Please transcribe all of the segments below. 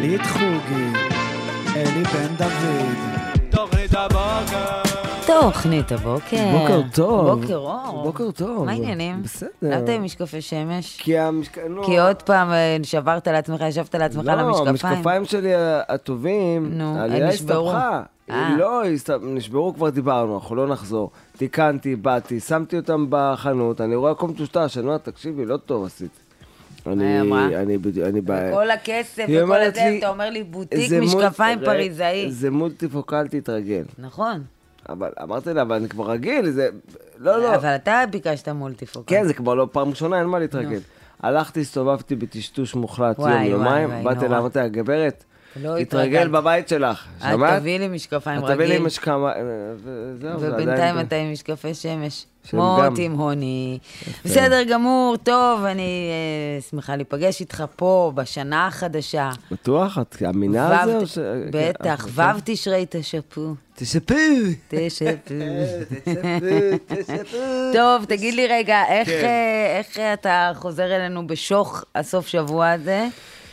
גלית חוגי, אלי בן דוד. תוכנית הבוקר. תוכנית הבוקר. בוקר טוב. בוקר אור. בוקר טוב. מה העניינים? בסדר. למה אתה עם משקפי שמש? כי עוד פעם שברת לעצמך, ישבת לעצמך על המשקפיים. לא, המשקפיים שלי הטובים, נו, העלייה נשברו. הסתבכה. לא, נשברו כבר דיברנו, אנחנו לא נחזור. תיקנתי, באתי, שמתי אותם בחנות, אני רואה הכל מטושטש, אני אומר, תקשיבי, לא טוב עשיתי. אני כל הכסף וכל הזה, אתה אומר לי בוטיק משקפיים פריזאי. זה מולטיפוקל, תתרגל. נכון. אבל אמרתי לה, אבל אני כבר רגיל, זה... לא. אבל אתה ביקשת מולטיפוקל. כן, זה כבר לא פעם ראשונה, אין מה להתרגל. הלכתי, הסתובבתי בטשטוש מוחלט יום-יומיים, באתי לה, אמרתי, הגברת, תתרגל בבית שלך, שמעת? תביא לי משקפיים רגיל. תביא לי משקפיים, וזהו. ובינתיים אתה עם משקפי שמש. כמו תימהוני. בסדר גמור, טוב, אני שמחה להיפגש איתך פה בשנה החדשה. בטוח? את אמינה על זה? בטח, ו' תשרי תשפו. תשפו. טוב, תגיד לי רגע, איך אתה חוזר אלינו בשוך הסוף שבוע הזה?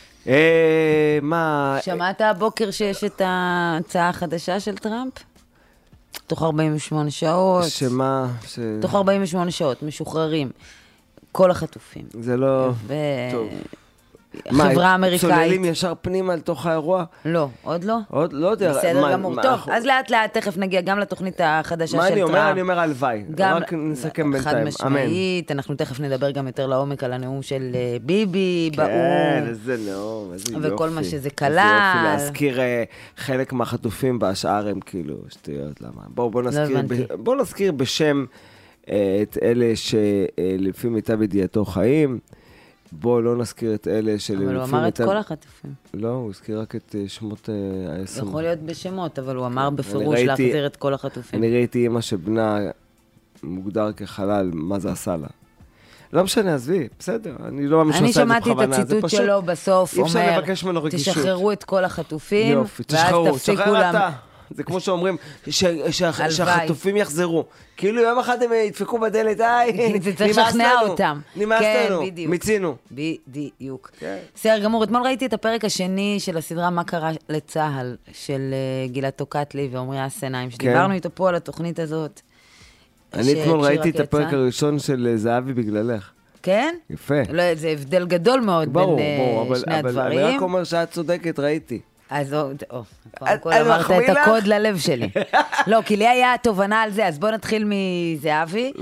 מה? שמעת הבוקר שיש את ההצעה החדשה של טראמפ? תוך 48 שעות. שמה? תוך 48 שעות, משוחררים. כל החטופים. זה לא... טוב. חברה אמריקאית. צוללים ישר פנימה לתוך האירוע? לא, עוד לא. עוד לא יודע. בסדר גמור. טוב, אז לאט לאט תכף נגיע גם לתוכנית החדשה של טראמפ. מה אני אומר הלוואי. רק נסכם בינתיים. חד משמעית, אנחנו תכף נדבר גם יותר לעומק על הנאום של ביבי באום. כן, איזה נאום, איזה יופי. וכל מה שזה כלל. איזה יופי להזכיר חלק מהחטופים בשאר הם כאילו שטויות, למה? בואו נזכיר בשם את אלה שלפי מיטב ידיעתו חיים. בואו לא נזכיר את אלה אבל הוא אמר את כל החטופים. לא, הוא הזכיר רק את שמות העשם. יכול להיות בשמות, אבל הוא אמר בפירוש להחזיר את כל החטופים. אני ראיתי אמא שבנה מוגדר כחלל, מה זה עשה לה. לא משנה, עזבי, בסדר, אני לא ממש עושה את זה בכוונה. אני שמעתי את הציטוט שלו בסוף, אומר, תשחררו את את החטופים, יופי, ואז תפסיקו להם. זה כמו שאומרים, שהחטופים יחזרו. כאילו יום אחד הם ידפקו בדלת, זה צריך לשכנע אותם. נמאס לנו, מיצינו. בדיוק. בסדר גמור, אתמול ראיתי את הפרק השני של הסדרה מה קרה לצהל, של גלעד טוקטלי ועומרי אסנהיים, שדיברנו איתו פה על התוכנית הזאת. אני אתמול ראיתי את הפרק הראשון של זהבי בגללך. כן? יפה. זה הבדל גדול מאוד בין שני הדברים. אבל אני רק אומר שאת צודקת, ראיתי. אז קודם כל אמרת את הקוד ללב שלי. לא, כי לי היה תובנה על זה, אז בוא נתחיל מזהבי.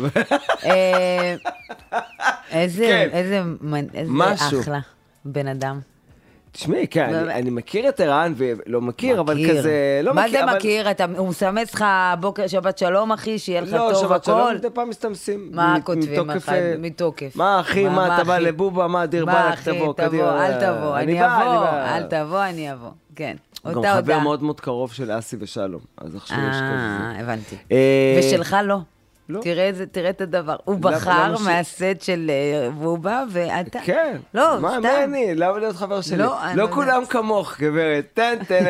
איזה אחלה בן אדם. תשמעי, כן, אני מכיר את ערן ולא מכיר, אבל כזה, לא מכיר. מה זה מכיר? הוא מסמס לך בוקר שבת שלום, אחי, שיהיה לך טוב הכל. לא, שבת שלום, מדי פעם מסתמסים. מה כותבים לך? מתוקף. מה אחי, מה אתה בא לבובה, מה דיר בלק, תבוא, קדימה. אל תבוא, אני אבוא, אל תבוא, אני אבוא. כן. גם חבר מאוד מאוד קרוב של אסי ושלום, אז עכשיו יש כזה. הבנתי. ושלך לא. תראה את הדבר. הוא בחר מהסט של בובה, ואתה... כן. לא, סתם. מה אני? למה להיות חבר שלי? לא כולם כמוך, גברת.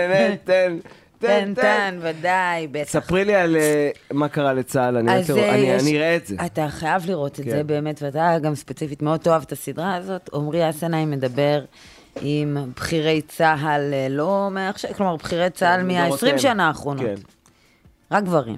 תן, ודאי, בטח. ספרי לי על מה קרה לצהל, אני אראה את זה. אתה חייב לראות את זה באמת, ואתה גם ספציפית מאוד תאהב את הסדרה הזאת. עומרי אסנהיים מדבר עם בחירי צהל, לא מעכשיו, כלומר, בחירי צהל מה-20 שנה האחרונות. רק גברים.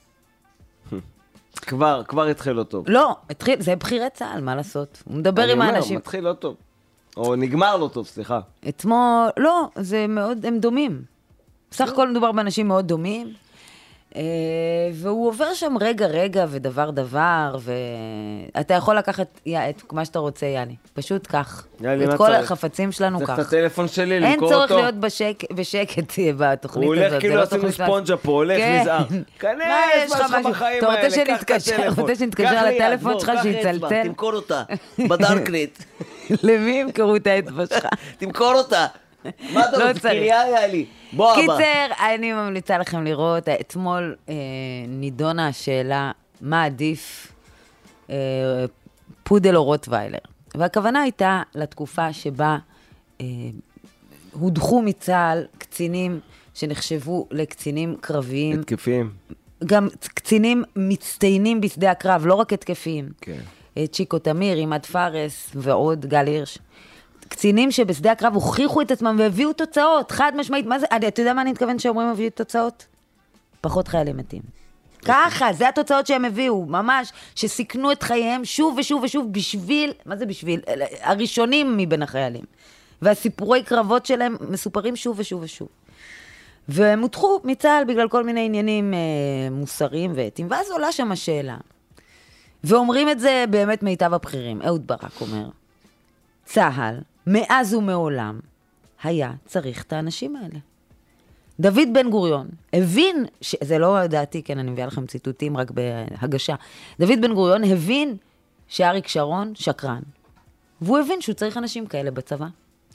כבר התחיל לא טוב. לא, זה בחירי צהל, מה לעשות? הוא מדבר עם האנשים. אני אומר, מתחיל לא טוב. או נגמר לא טוב, סליחה. אתמול, לא, זה מאוד, הם דומים. בסך הכל מדובר באנשים מאוד דומים. והוא עובר שם רגע ודבר, ואתה יכול לקחת את מה שאתה רוצה, יאני. פשוט כך. את כל החפצים שלנו כך. צריך את הטלפון שלי, למכור אותו. אין צורך להיות בשקט בתוכנית הזאת. הוא הולך כאילו עשינו ספונג'ה פה, הולך נזהר. כנס, מה שלך בחיים האלה, קח את הטלפון. אתה רוצה שנתקשר לטלפון שלך שיצלצל? תמכור אותה, בדארקנט. למי ימכרו את האצבע שלך? תמכור אותה. מה אתה רוצה? קריאה היה לי. בוא הבא. קיצר, אני ממליצה לכם לראות. אתמול נידונה השאלה, מה עדיף פודל או רוטוויילר. והכוונה הייתה לתקופה שבה הודחו מצה"ל קצינים שנחשבו לקצינים קרביים. התקפיים. גם קצינים מצטיינים בשדה הקרב, לא רק התקפיים. כן. צ'יקו תמיר, עימד פארס ועוד גל הירש. קצינים שבשדה הקרב הוכיחו את עצמם והביאו תוצאות, חד משמעית. מה זה? אתה יודע מה אני מתכוון שאומרים הביאו תוצאות? פחות חיילים מתים. ככה, זה התוצאות שהם הביאו, ממש, שסיכנו את חייהם שוב ושוב ושוב בשביל, מה זה בשביל? הראשונים מבין החיילים. והסיפורי קרבות שלהם מסופרים שוב ושוב ושוב. והם הותחו מצה"ל בגלל כל מיני עניינים מוסריים ואתיים, ואז עולה שם השאלה. ואומרים את זה באמת מיטב הבכירים. אהוד ברק אומר, צה"ל, מאז ומעולם, היה צריך את האנשים האלה. דוד בן גוריון הבין, זה לא דעתי, כן, אני מביאה לכם ציטוטים רק בהגשה. דוד בן גוריון הבין שאריק שרון שקרן. והוא הבין שהוא צריך אנשים כאלה בצבא.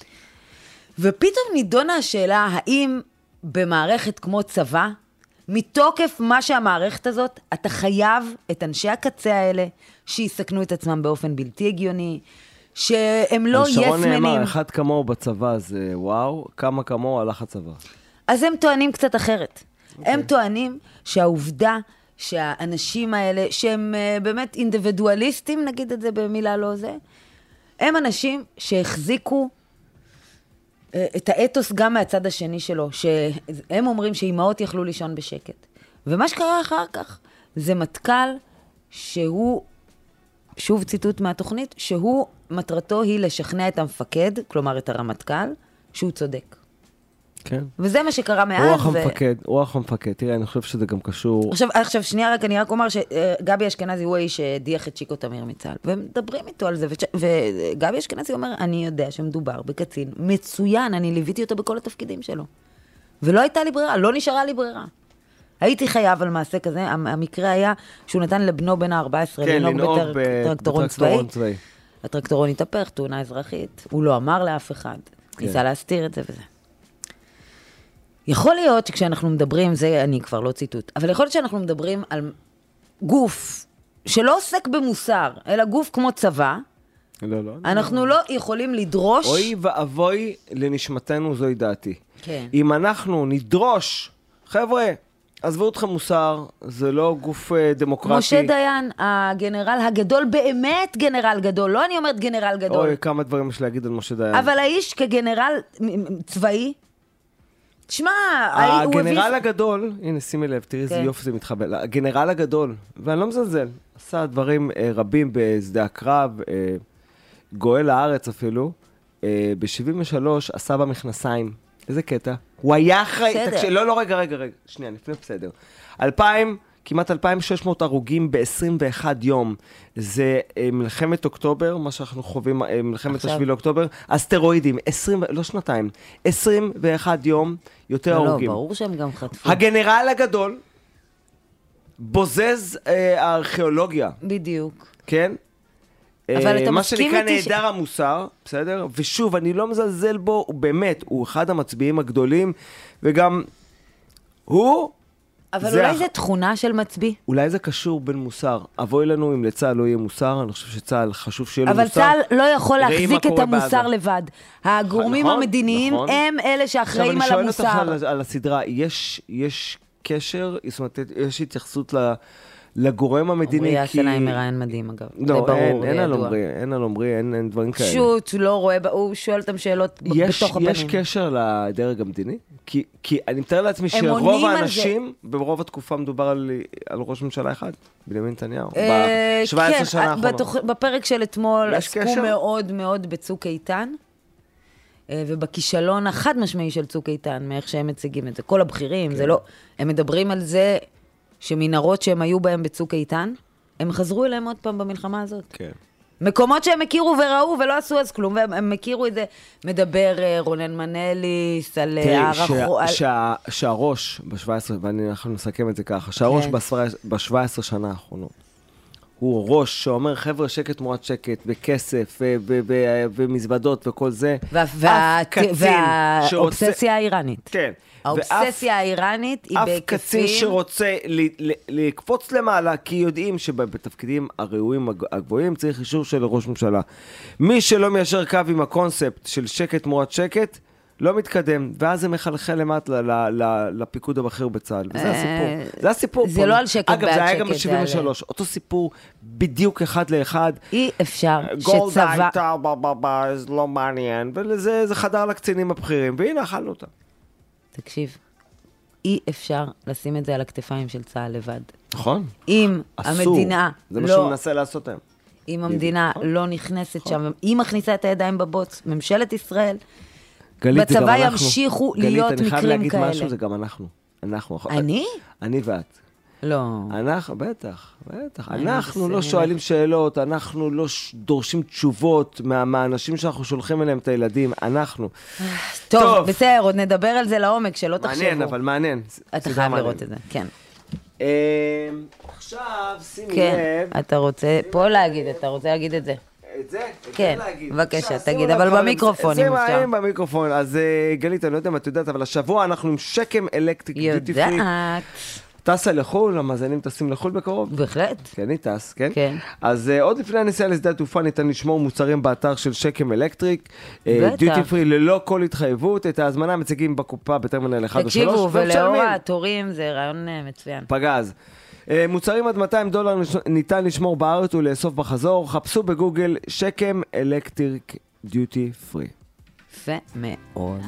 ופתאום נידונה השאלה, האם במערכת כמו צבא, מתוקף מה שהמערכת הזאת, אתה חייב את אנשי הקצה האלה, שיסכנו את עצמם באופן בלתי הגיוני, שהם לא יסמנים. על שרון נאמר, אחד כמוהו בצבא זה וואו, כמה כמוהו הלך הצבא. אז הם טוענים קצת אחרת. הם טוענים שהעובדה שהאנשים האלה, שהם באמת אינדיבידואליסטים, נגיד את זה במילה לא זה, הם אנשים שהחזיקו את האתוס גם מהצד השני שלו, שהם אומרים שאימהות יכלו לישון בשקט. ומה שקרה אחר כך, זה מטכ"ל שהוא, שוב ציטוט מהתוכנית, שהוא מטרתו היא לשכנע את המפקד, כלומר את הרמטכ"ל, שהוא צודק. כן. וזה מה שקרה מאז. רוח המפקד, תראה, אני חושב שזה גם קשור. עכשיו, שנייה רק, אני רק אומר שגבי אשכנזי הוא האיש שהדיח את שיקו תמיר מצה"ל, והם מדברים איתו על זה, וגבי אשכנזי אומר, אני יודע שמדובר בקצין מצוין, אני ליוויתי אותו בכל התפקידים שלו. ולא הייתה לי ברירה, לא נשארה לי ברירה. הייתי חייב על מעשה כזה, המקרה היה שהוא נתן לבנו בן ה-14 לנהוג בטרקטורון צבאי. הטרקטורון התהפך, תאונה אזרחית, הוא לא אמר לאף אחד, ניסה להסתיר את זה וזה. יכול להיות שכשאנחנו מדברים, זה אני כבר לא ציטוט, אבל יכול להיות שאנחנו מדברים על גוף שלא עוסק במוסר, אלא גוף כמו צבא, אנחנו לא יכולים לדרוש... אוי ואבוי לנשמתנו, זוהי דעתי. כן. אם אנחנו נדרוש, חבר'ה, עזבו אתכם מוסר, זה לא גוף דמוקרטי. משה דיין, הגנרל הגדול, באמת גנרל גדול, לא אני אומרת גנרל גדול. אוי, כמה דברים יש להגיד על משה דיין. אבל האיש כגנרל צבאי, תשמע, הגנרל הגדול, הנה שימי לב, תראי איזה יופי זה מתחבל, הגנרל הגדול, ואני לא מזלזל, עשה דברים רבים בשדה הקרב, גואל לארץ אפילו, ב-73 עשה במכנסיים, איזה קטע, הוא היה אחראי, לא, רגע, שנייה, לפני בסדר, כמעט 2,600 הרוגים ב-21 יום, זה מלחמת אוקטובר, מה שאנחנו חווים, מלחמת השביעי לאוקטובר, אסטרואידים, 21 יום, יותר הרוגים. לא, ברור שהם גם חטפו. הגנרל הגדול, בוזז הארכיאולוגיה. בדיוק. כן? אבל אתה מה מסכים שנקרא איתי נהדר המוסר, בסדר? ושוב, אני לא מזלזל בו, הוא באמת, הוא אחד המצביעים הגדולים, וגם הוא... אבל אולי זה תכונה של מצביא. אולי זה קשור בין מוסר. אבוי לנו אם לצה"ל לא יהיה מוסר, אני חושב שצה"ל חשוב שיהיה לו מוסר. אבל צה"ל לא יכול להחזיק את המוסר לבד. הגורמים המדיניים הם אלה שאחראים על המוסר. עכשיו אני שואל אותך על הסדרה, יש קשר, זאת אומרת, יש התייחסות לגורם המדיני. עמרי אסנה עם מראיין מדהים, אגב. לא, אין על עמרי, אין דברים כאלה. פשוט, לא רואה, הוא שואל אותם שאלות בתוך הפנים. יש קשר לדרג המדיני? כי אני מתאר לעצמי שרוב האנשים, ברוב התקופה מדובר על ראש ממשלה אחד, בנימין נתניהו, ב-17 שנה האחרונות. בפרק של אתמול עסקו מאוד מאוד בצוק איתן, ובכישלון החד משמעי של צוק איתן, מאיך שהם מציגים את זה. כל הבכירים, זה לא, הם מדברים על זה שמנהרות שהם היו בהם בצוק איתן, הם חזרו אליהם עוד פעם במלחמה הזאת. כן. מקומות שהם הכירו וראו ולא עשו אז כלום, והם הכירו את זה, מדבר רונן מנליס על שהראש ב-17, ואנחנו נסכם את זה ככה, שהראש ב-17 שנה האחרונות, הוא ראש שאומר, חבר'ה, שקט תמורת שקט, בכסף, ומזוודות וכל זה, והאובססיה האיראנית. כן. האובססיה האיראנית היא בהיקפים... אף קצין שרוצה לקפוץ למעלה, כי יודעים שבתפקידים הראויים הגבוהים צריך אישור של ראש ממשלה. מי שלא מיישר קו עם הקונספט של שקט תמורת שקט, לא מתקדם, ואז זה מחלחל למטה לפיקוד הבכיר בצה"ל, וזה הסיפור. זה הסיפור. זה לא על שקט בעד שקט. אגב, זה היה גם ב-73, אותו סיפור בדיוק אחד לאחד. אי אפשר שצבא... גולדה הייתה, זה לא מעניין, ולזה זה חדר לקצינים הבכירים, והנה אכלנו אותה. תקשיב, אי אפשר לשים את זה על הכתפיים של צה"ל לבד. נכון. אם המדינה זה מה שהוא מנסה לעשות היום. אם המדינה לא נכנסת שם, היא מכניסה את הידיים בבוץ, ממשלת ישראל, בצבא ימשיכו להיות מקרים כאלה. גלית, אני חייב להגיד משהו, זה גם אנחנו. אני? אני ואת. לא. אנחנו, בטח. אנחנו לא שואלים שאלות, אנחנו לא דורשים תשובות מהאנשים שאנחנו שולחים אליהם את הילדים, אנחנו. טוב, בסדר, עוד נדבר על זה לעומק, שלא תחשבו. מעניין, אבל מעניין. אתה חייב לראות את זה, כן. עכשיו, שימי כן, לב. אתה רוצה פה להגיד, אתה רוצה להגיד את זה. את זה? כן, בבקשה, תגיד, אבל במיקרופון, אם אפשר. זה במיקרופון, אז גלית, אני לא יודע אם את יודעת, אבל השבוע אנחנו עם שקם אלקטריק דיוטי פרי. יודעת. טסה לחול, המאזינים טסים לחול בקרוב? בהחלט. כן, אני טס, כן? כן. אז עוד לפני הנסיעה לשדה התעופה ניתן לשמור מוצרים באתר של שקם אלקטריק. דיוטי פרי ללא כל התחייבות, את ההזמנה מציגים בקופה בטרמינל 1 או 3. תקשיבו, ולאור התורים זה רעיון מצוין. פגז. מוצרים עד $200 ניתן לשמור בארץ ולאסוף בחזור. חפשו בגוגל שקם אלקטריק דיוטי פרי. יפה מאוד.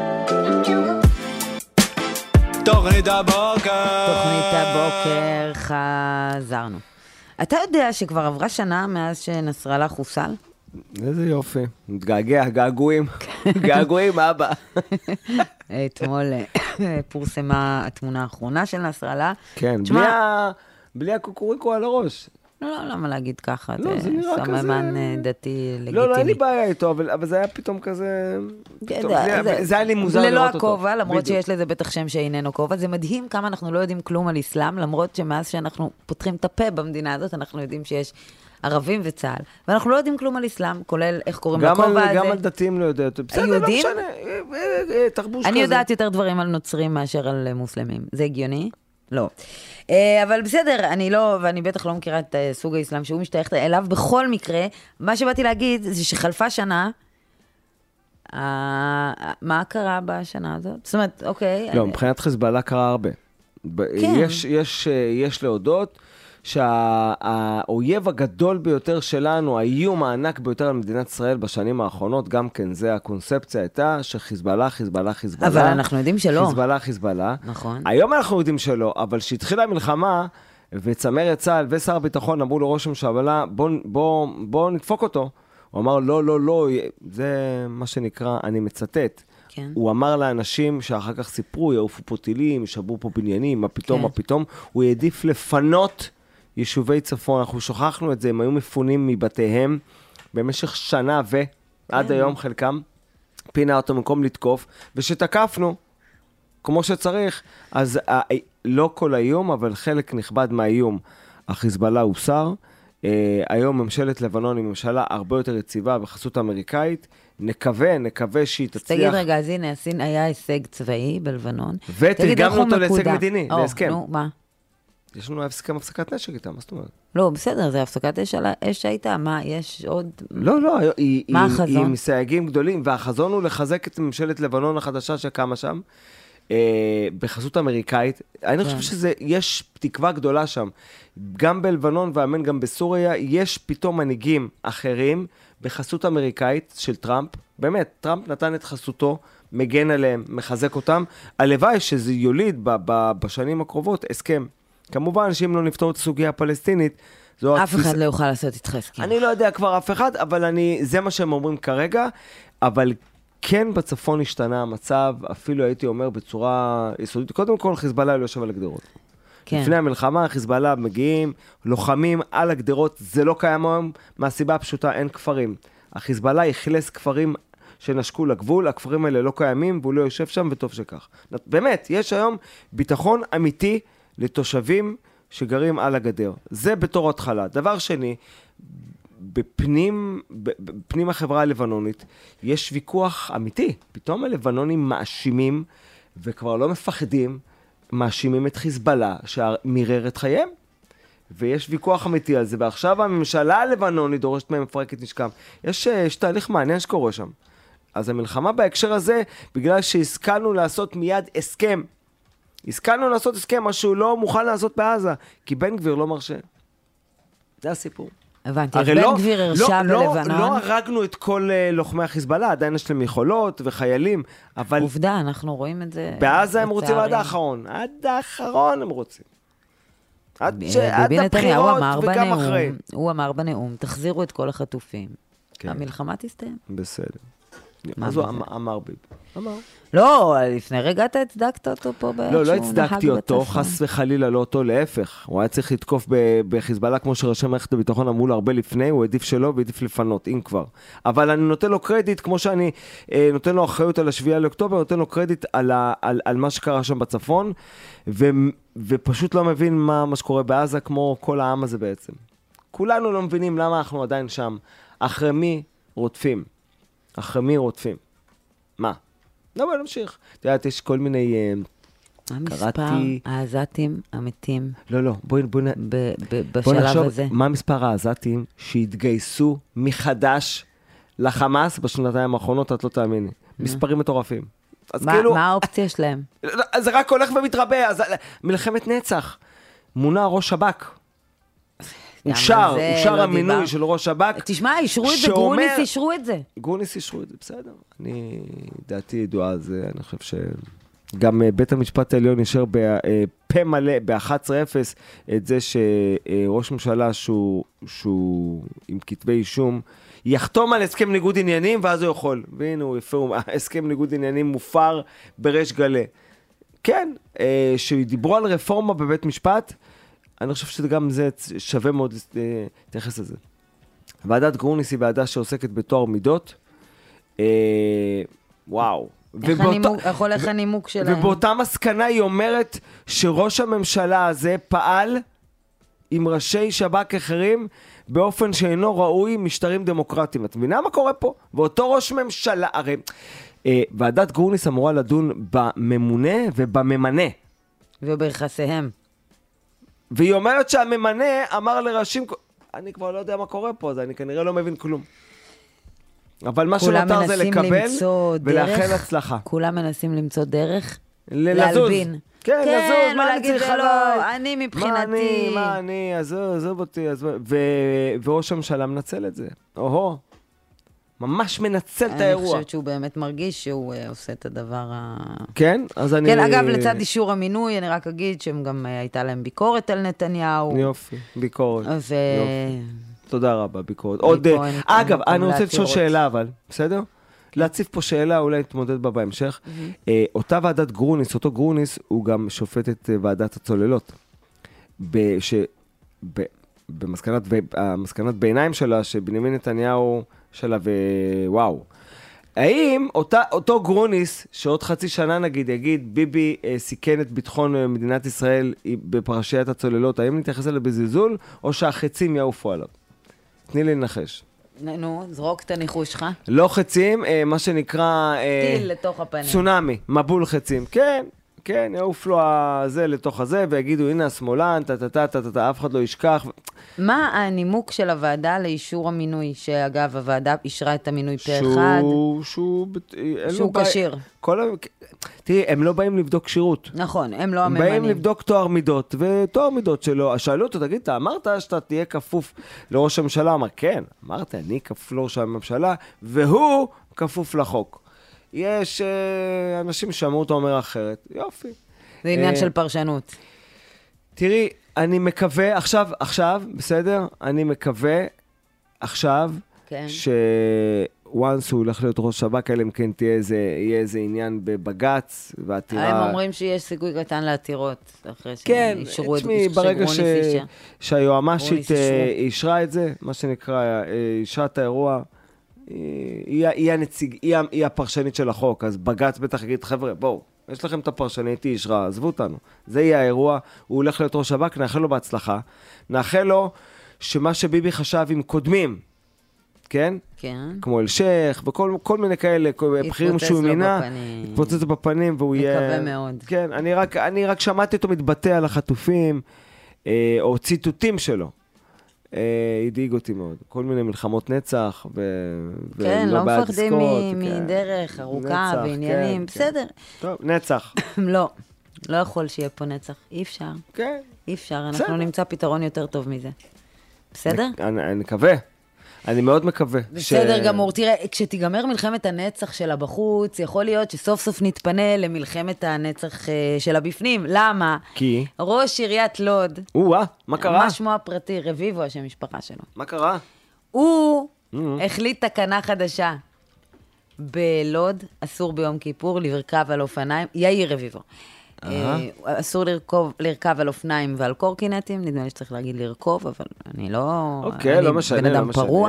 תוכנית הבוקר. תוכנית הבוקר, חזרנו. אתה יודע שכבר עברה שנה מאז שנסראללה חוסל? איזה יופי. מתגעגע, געגועים. געגועים, אבא. אתמול פורסמה התמונה האחרונה של נסראללה. כן, בלי הקוקוריקו על הראש. לא, למה להגיד ככה? לא, זה נראה כזה... סממן דתי לגיטימי. לא, אין לי בעיה איתו, אבל זה היה פתאום כזה... זה היה לי מוזר לראות אותו. ללא הכובע, למרות שיש לזה בטח שם שאיננו כובע. זה מדהים כמה אנחנו לא יודעים כלום על אסלאם, למרות שמאז שאנחנו פותחים את הפה במדינה הזאת, אנחנו יודעים שיש ערבים וצה"ל. ואנחנו לא יודעים כלום על אסלאם, כולל איך קוראים לכובע הזה. גם על דתיים לא יודעת. בסדר, לא משנה. תרבוש כזה. אני יודעת יותר דברים על נוצרים מאשר על מוסלמים. זה הגיוני? לא. אבל בסדר, אני לא, ואני בטח לא מכירה את סוג האסלאם שהוא משתייך אליו. בכל מקרה, מה שבאתי להגיד זה שחלפה שנה, מה קרה בשנה הזאת? זאת אומרת, אוקיי. לא, מבחינת חיזבאללה קרה הרבה. יש להודות שהאויב הגדול ביותר שלנו, האיום הענק ביותר על מדינת ישראל בשנים האחרונות, גם כן זה הקונספציה הייתה שחיזבאללה. אבל אנחנו יודעים שלא. חיזבאללה. נכון. היום אנחנו יודעים שלא, אבל שהתחילה המלחמה, וצמרת צה"ל ושר הביטחון אמרו לראש הממשלה, בוא נדפוק אותו. הוא אמר, לא, זה מה שנקרא, אני מצטט. כן. הוא אמר לאנשים שאחר כך סיפרו, יעופו פה טילים, ישברו פה בניינים, מה פתאום, הוא העדיף לפנות יישובי צפון. אנחנו שוכחנו את זה, הם היו מפונים מבתיהם במשך שנה ועד היום חלקם פינה אותו במקום לתקוף, ושתקפנו כמו שצריך, אז לא כל היום, אבל חלק נכבד מהאיום, החיזבאללה הוסר. היום ממשלת לבנון היא ממשלה הרבה יותר יציבה בחסות האמריקאית, נקווה שהיא תצליח. תגיד רגע, אז הנה, היה הישג צבאי בלבנון. ותרגמנו אותו להישג מדיני, להסכם. נו, מה? יש לנו הפסקת נשק איתה, מה זאת אומרת? לא, בסדר, זה הפסקת אש שהייתה, מה, יש עוד... לא, מה החזון? היא מסייגים גדולים, והחזון הוא לחזק את ממשלת לבנון החדשה שקמה שם, בחסות אמריקאית. אני חושב שיש תקווה גדולה שם, גם בלבנון ואמן גם בסוריה, יש פתאום מנהיגים אחרים בחסות אמריקאית של טראמפ. באמת, טראמפ נתן את חסותו, מגן עליהם, מחזק אותם. הלוואי שזה יוליד בשנים הקרובות הסכם. כמובן שאם לא נפתור את הסוגיה הפלסטינית, אף אחד לא יוכל לעשות איתך הסכם. אני לא יודע כבר אף אחד, אבל זה מה שהם אומרים כרגע, אבל כן בצפון השתנה המצב, אפילו הייתי אומר בצורה יסודית, קודם כל חיזבאללה לא יושב על הגדרות. כן. לפני המלחמה, חיזבאללה מגיעים, לוחמים על הגדרות, זה לא קיים היום, מהסיבה הפשוטה, אין כפרים. החיזבאללה יחלס כפרים שנשקו לגבול, הכפרים האלה לא קיימים, והוא לא יושב שם, וטוב שכך. באמת, יש היום ביטחון אמיתי לתושבים שגרים על הגדר. זה בתור התחלה. דבר שני, בפנים החברה הלבנונית, יש ויכוח אמיתי. פתאום הלבנונים מאשימים, וכבר לא מפחדים, מאשימים את חיזבאללה, שמירר את חייהם. ויש ויכוח אמיתי על זה, ועכשיו הממשלה הלבנונית דורשת מהם לפרק את נשקם. יש תהליך מעניין שקורה שם. אז המלחמה בהקשר הזה, בגלל שהסכמנו לעשות מיד הסכם. הסכמנו לעשות הסכם, מה שהוא לא מוכן לעשות בעזה, כי בן גביר לא מרשה. זה הסיפור. הבנתי, אז בן גביר הרשה בלבנון. לא הרגנו את כל לוחמי החיזבאללה, עדיין יש להם יכולות וחיילים, אבל... עובדה, אנחנו רואים את זה... בעזה הם רוצים עד האחרון. עד האחרון הם רוצים. עד הבחירות וגם אחרי. הוא אמר בנאום, תחזירו את כל החטופים. המלחמה תסתיים. בסדר. אז הוא אמר ביבי. אמר. לא, לפני רגע אתה הצדקת אותו פה לא הצדקתי אותו, חס וחלילה לא אותו, להפך. הוא היה צריך לתקוף בחיזבאללה, כמו שראשי מערכת הביטחון אמרו לו הרבה לפני, הוא העדיף שלו והעדיף לפנות, אם כבר. אבל אני נותן לו קרדיט, כמו שאני נותן לו אחריות על 7 לאוקטובר, נותן לו קרדיט על מה שקרה שם בצפון, ופשוט לא מבין מה שקורה בעזה, כמו כל העם הזה בעצם. כולנו לא מבינים למה אנחנו עדיין שם. אחרי מי רודפים? אחרי מי רודפים? מה? לא, בוא נמשיך. אתה יודעת, יש כל מיני... המספר העזתים המתים. לא, בואי בשלב הזה. מה מספר העזתים שהתגייסו מחדש לחמאס בשנתיים האחרונות, את לא תאמיני. מספרים מטורפים. מה האופציה שלהם? זה רק הולך ומתרבה, אז מלחמת נצח. מונה ראש שב"כ. אושר המינוי של ראש שב"כ. תשמע, אישרו את זה, גרוניס אישרו את זה. גרוניס אישרו את זה, בסדר. דעתי ידועה על זה, אני חושב שגם בית המשפט העליון אישר בפה מלא, ב-11-0, את זה שראש ממשלה שהוא עם כתבי אישום, יחתום על הסכם ניגוד עניינים, ואז הוא יכול. והנה, הוא יפר, הסכם ניגוד עניינים מופר בריש גלי. כן, שדיברו על רפורמה בבית משפט, אני חושב שגם זה שווה מאוד להתייחס לזה. ועדת גרוניס היא ועדה שעוסקת בתואר מידות. וואו. איך הנימוק שלהם? ובאותה מסקנה היא אומרת שראש הממשלה הזה פעל עם ראשי שב"כ אחרים באופן שאינו ראוי משטרים דמוקרטיים. את מבינה מה קורה פה? ואותו ראש ממשלה, הרי ועדת גרוניס אמורה לדון בממונה ובממנה. וביחסיהם. והיא אומרת שהממנה אמר לראשים, אני כבר לא יודע מה קורה פה, אז אני כנראה לא מבין כלום. אבל מה שנותר זה לקבל ולאחל הצלחה. כולם מנסים למצוא דרך להלבין. כן, לזוז, מה אני צריך עליי? אני מבחינתי. מה אני, עזוב אותי. וראש הממשלה מנצל את זה. ממש מנצל את האירוע. אני חושבת שהוא באמת מרגיש שהוא עושה את הדבר כן? אז אני... כן, אגב, לצד אישור המינוי, אני רק אגיד שהם גם הייתה להם ביקורת על נתניהו. יופי, ביקורת. תודה רבה, ביקורת. אגב, אני רוצה לשאול שאלה, אבל, בסדר? להציף פה שאלה, אולי נתמודד בה בהמשך. אותה ועדת גרוניס, אותו גרוניס, הוא גם שופט את ועדת הצוללות. במסקנת ביניים שלה, שבנימין נתניהו שלה, ווואו. האם אותו גרוניס, שעוד חצי שנה נגיד, יגיד, ביבי סיכן את ביטחון מדינת ישראל בפרשיית הצוללות, האם נתייחס אליו בזלזול, או שהחצים יעופו עליו? תני לי לנחש. נו, זרוק את הניחוש שלך. לא חצים, מה שנקרא... טיל לתוך הפנים. צונמי, מבול חצים. כן, יעוף לו הזה לתוך הזה, ויגידו, הנה השמאלן, אף אחד לא ישכח. מה הנימוק של הוועדה לאישור המינוי, שאגב, הוועדה אישרה את המינוי פה אחד? שהוא קשיר. תראי, הם לא באים לבדוק שירות. נכון, הם לא הממנים. הם באים לבדוק תואר מידות, ותואר מידות שלו, שאלו אותו, תגיד, אתה אמרת שאתה תהיה כפוף לראש הממשלה? אמר, כן, אמרתי, אני כפוף לראש הממשלה, והוא כפוף לחוק. יש אנשים שאמרו אותו אומר אחרת. יופי. זה עניין של פרשנות. תראי, אני מקווה, עכשיו, בסדר? אני מקווה, עכשיו, once הוא הולך להיות ראש שב"כ, אלא אם כן יהיה איזה עניין בבג"ץ, והעתירה... הם אומרים שיש סיכוי קטן לעתירות, אחרי כן, תשמעי, ברגע שהיועמ"שית אישרה את זה, מה שנקרא, אישרה את האירוע, היא הפרשנית של החוק, אז בג"ץ בטח יגיד, חבר'ה, בואו, יש לכם את הפרשנית, היא אישרה, עזבו אותנו. זה יהיה האירוע, הוא הולך להיות ראש שב"כ, נאחל לו בהצלחה, נאחל לו שמה שביבי חשב עם קודמים, כן? כן. כמו אלשך, וכל מיני כאלה, בחירים שהוא מינה, יתפוצץ בפנים, והוא יהיה... מקווה מאוד. כן, אני רק שמעתי אותו מתבטא על החטופים, או ציטוטים שלו. הדאיג אותי מאוד. כל מיני מלחמות נצח, כן, ולא לא בעד מפחדים עסקות. מדרך ארוכה נצח, ועניינים, כן, בסדר. טוב, נצח. לא, לא יכול שיהיה פה נצח, אי אפשר. כן. אי אפשר, אנחנו נמצא פתרון יותר טוב מזה. בסדר? אני מקווה. אני מאוד מקווה. בסדר גמור, תראה, כשתיגמר מלחמת הנצח שלה בחוץ, יכול להיות שסוף סוף נתפנה למלחמת הנצח שלה בפנים. למה? כי? ראש עיריית לוד. מה קרה? מה שמו הפרטי? רביבו, השם משפחה שלו. מה קרה? הוא החליט תקנה חדשה. בלוד אסור ביום כיפור לרכב על אופניים, יאיר רביבו. אסור לרכב על אופניים ועל קורקינטים, נדמה לי שצריך להגיד לרכוב, אבל אני לא... אוקיי, לא משנה, בן אדם לא משנה. פרוע.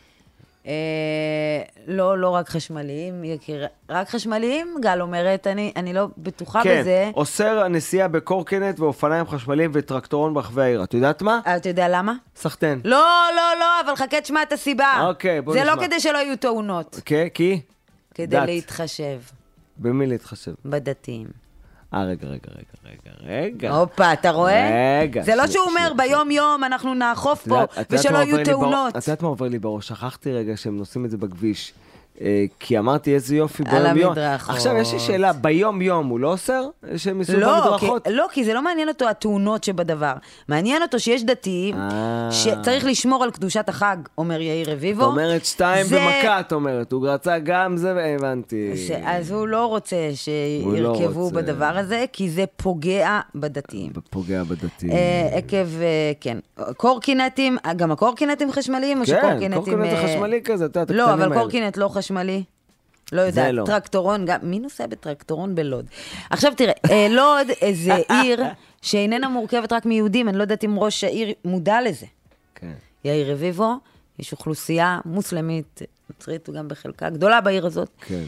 לא רק חשמליים, רק חשמליים, גל אומרת, אני לא בטוחה בזה. כן, אוסר הנסיעה בקורקינט ואופניים חשמליים וטרקטורון ברחבי העיר. את יודעת מה? אתה יודע למה? סחטן. לא, אבל חכה תשמע את הסיבה. אוקיי, בוא נשמע. זה לא כדי שלא יהיו תאונות. אוקיי, כי? כדי להתחשב. במי להתחשב? בדתיים. רגע. הופה, אתה רואה? רגע. זה לא שהוא אומר, ביום יום אנחנו נאכוף פה, ושלא יהיו תאונות. את יודעת מה עובר לי בראש? שכחתי רגע שהם נוסעים את זה בכביש. כי אמרתי איזה יופי על ביום יום. המדרכות. עכשיו יש לי שאלה, ביום יום הוא לא אוסר? שהם ייסעו במדרכות? לא, כי זה לא מעניין אותו התאונות שבדבר. מעניין אותו שיש דתיים שצריך לשמור על קדושת החג, אומר יאיר רביבו. את אומרת 2 במכה, את אומרת. הוא רצה גם זה והבנתי. אז הוא לא רוצה שירכבו בדבר הזה, כי זה פוגע בדתיים. פוגע בדתיים. עקב, כן. קורקינטים, גם הקורקינטים חשמליים, או שקורקינטים... כן, קורקינט החשמלי כזה, אתה לא, אבל קורקינט לא חשמלי. לא יודעת, לא. טרקטורון, גם, מי נוסע בטרקטורון בלוד? עכשיו תראה, לוד איזה עיר שאיננה מורכבת רק מיהודים, אני לא יודעת אם ראש העיר מודע לזה. כן. יאיר רביבו, יש אוכלוסייה מוסלמית, נוצרית וגם בחלקה גדולה בעיר הזאת. כן.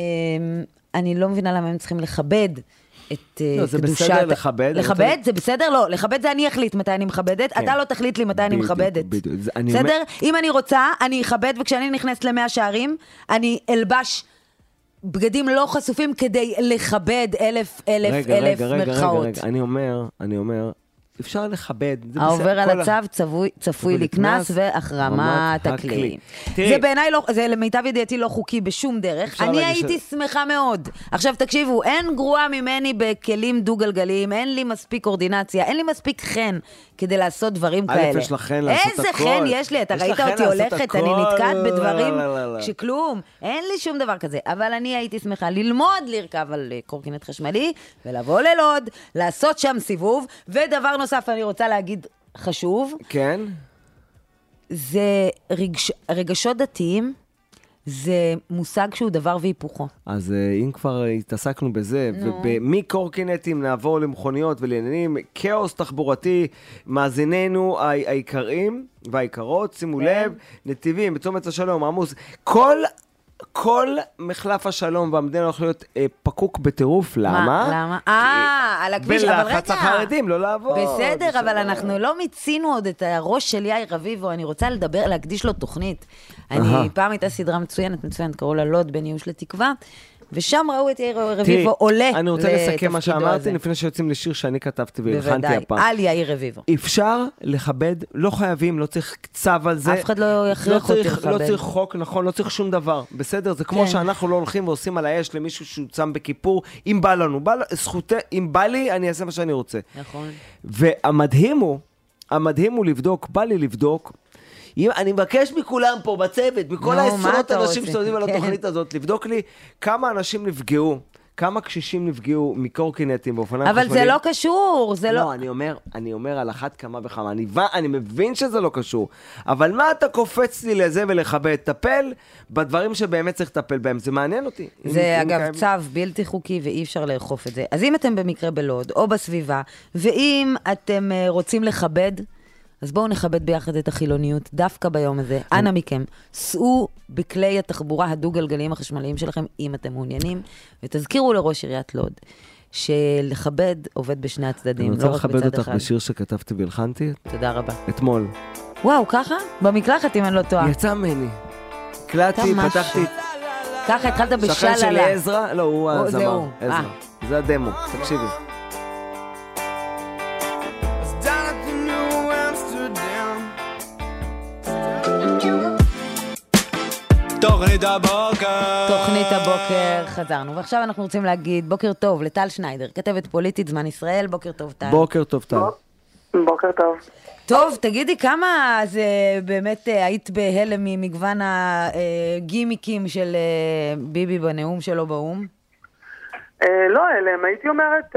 אני לא מבינה למה הם צריכים לכבד את קדושת... לא, זה בסדר לכבד. לכבד? זה בסדר? לא, לכבד זה אני אחליט מתי אני מכבדת, אתה לא תחליט לי מתי אני מכבדת. בסדר? אם אני רוצה, אני אכבד, וכשאני נכנסת ל100 שערים, אני אלבש בגדים לא חשופים כדי לכבד אלף מרכאות. רגע, אני אומר, אפשר לכבד. העובר על הצו צפוי לקנס והחרמת הכלי. זה בעיניי לא, זה למיטב ידיעתי לא חוקי בשום דרך. אני הייתי שמחה מאוד. עכשיו תקשיבו, אין גרועה ממני בכלים דו-גלגליים, אין לי מספיק קורדינציה, אין לי מספיק חן כדי לעשות דברים כאלה. יש לך חן לעשות הכל. איזה חן יש לי, אתה ראית אותי הולכת, אני נתקעת בדברים שכלום, אין לי שום דבר כזה. אבל אני הייתי שמחה ללמוד לרכב על קורקינט חשמלי, ולבוא ללוד, לעשות שם סיבוב, ודבר נוסף אני רוצה להגיד חשוב. כן. זה רגשות דתיים, זה מושג שהוא דבר והיפוכו. אז אם כבר התעסקנו בזה, ומקורקינטים נעבור למכוניות ולעניינים, כאוס תחבורתי, מאזיננו העיקרים והעיקרות, שימו לב, נתיבים, בצומת השלום, עמוס, כל מחלף השלום והמדינה הולך להיות פקוק בטירוף, למה? למה? על הכביש, אבל רגע. בלחץ החרדים, לא לעבור. בסדר, אבל אנחנו לא מיצינו עוד את הראש של יאיר רביבו, אני רוצה להקדיש לו תוכנית. פעם הייתה סדרה מצוינת, קראו לה לוד בין ייאוש לתקווה, ושם ראו את יאיר רביבו עולה לתפקידו הזה. אני רוצה לסכם מה שאמרתי, לפני שיוצאים לשיר שאני כתבתי והלחנתי הפעם. בוודאי, על יאיר רביבו. אפשר לכבד, לא חייבים, לא צריך צו על זה. אף אחד לא יכריח אותי לכבד. לא צריך חוק, נכון, לא צריך שום דבר. בסדר, זה כמו שאנחנו לא הולכים ועושים על האש למישהו שהוא צם בכיפור, אם בא לנו, אם בא לי, אני אעשה מה שאני רוצה. נכון. והמדהים הוא לבדוק, בא לי לבדוק, אני מבקש מכולם פה בצוות, מכל העשרות אנשים שעודים על התוכנית הזאת, לבדוק לי כמה אנשים נפגעו, כמה קשישים נפגעו מקורקינטים באופניים חשמליים. אבל זה לא קשור, זה לא... לא, אני אומר על אחת כמה וכמה, אני מבין שזה לא קשור, אבל מה אתה קופץ לי לזה ולכבד? טפל בדברים שבאמת צריך לטפל בהם, זה מעניין אותי. זה אגב צו בלתי חוקי ואי אפשר לאכוף את זה. אז אם אתם במקרה בלוד או בסביבה, ואם אתם רוצים לכבד, אז בואו נכבד ביחד את החילוניות, דווקא ביום הזה. אנא מכם, סעו בכלי התחבורה הדו-גלגליים החשמליים שלכם, אם אתם מעוניינים, ותזכירו לראש עיריית לוד, שלכבד עובד בשני הצדדים, לא רק בצד אחד. אני רוצה לכבד אותך בשיר שכתבתי והלחנתי. תודה רבה. אתמול. וואו, ככה? במקלחת, אם אני לא טועה. יצא ממני. קלטתי, פתחתי. ככה התחלת בשללה. שכן של עזרא? לא, הוא הזמר. עזרא. זה הדמו, תקשיבי. תוכנית הבוקר. תוכנית הבוקר, חזרנו. ועכשיו אנחנו רוצים להגיד בוקר טוב לטל שניידר, כתבת פוליטית זמן ישראל. בוקר טוב, טל. בוקר טוב, טל. בוקר טוב. טוב, תגידי, כמה זה באמת היית בהלם ממגוון הגימיקים של ביבי בנאום שלו באום? לא הלם, הייתי אומרת...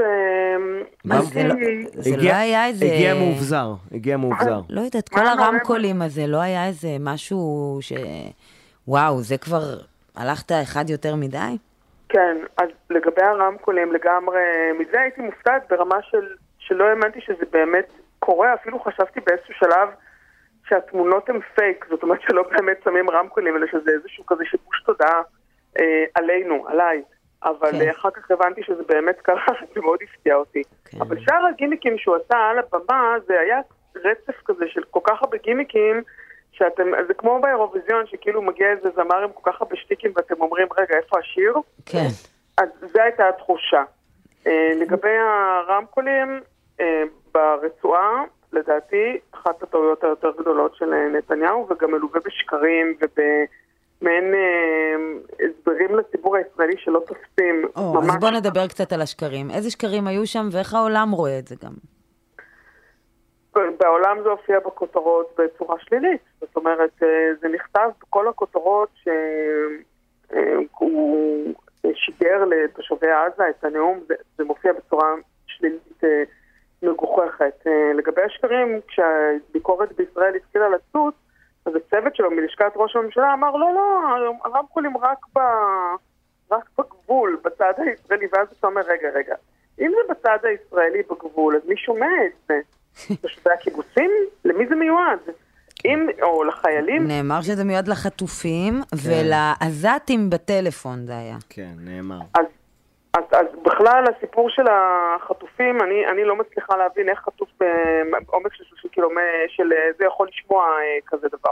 זה לא היה איזה... הגיע מאובזר. לא יודעת, כל הרמקולים הזה, לא היה איזה משהו ש... וואו, זה כבר הלכת אחד יותר מדי? כן, אז לגבי הרמקולים לגמרי, מזה הייתי מופתעת ברמה שלא האמנתי שזה באמת קורה, אפילו חשבתי באיזשהו שלב שהתמונות הן פייק, זאת אומרת שלא באמת שמים רמקולים, אלא שזה איזשהו כזה שיבוש תודעה עלינו, עליי. אבל אחר כך הבנתי שזה באמת קרה, זה מאוד הפתיע אותי. אבל שאר הגימיקים שהוא עשה על הבמה, זה היה רצף כזה של כל כך הרבה גימיקים, זה כמו באירוויזיון, שכאילו מגיע איזה זמר עם כל כך הרבה שטיקים, ואתם אומרים, רגע, איפה השיר? כן. אז זו הייתה התחושה. לגבי הרמקולים, ברצועה, לדעתי, אחת הטעויות היותר גדולות של נתניהו, וגם מלווה בשקרים מעין הסברים לציבור הישראלי שלא תופסים. אז בוא נדבר קצת על השקרים. איזה שקרים היו שם ואיך העולם רואה את זה גם? בעולם זה הופיע בכותרות בצורה שלילית. זאת אומרת, זה נכתב בכל הכותרות שהוא שיגר לתושבי עזה את הנאום, זה מופיע בצורה שלילית מגוחכת. לגבי השקרים, כשהביקורת בישראל התחילה לצוץ, אז הצוות שלו מלשכת ראש הממשלה אמר, לא, הרמקולים רק בגבול, בצד הישראלי, ואז אתה אומר, רגע, אם זה בצד הישראלי בגבול, אז מי שומע את זה? תושבי הקיבוצים? למי זה מיועד? או לחיילים? נאמר שזה מיועד לחטופים, ולעזתים בטלפון זה היה. כן, נאמר. אז בכלל הסיפור של החטופים, אני לא מצליחה להבין איך חטוף בעומק של 30 קילומטר, זה יכול לשמוע כזה דבר,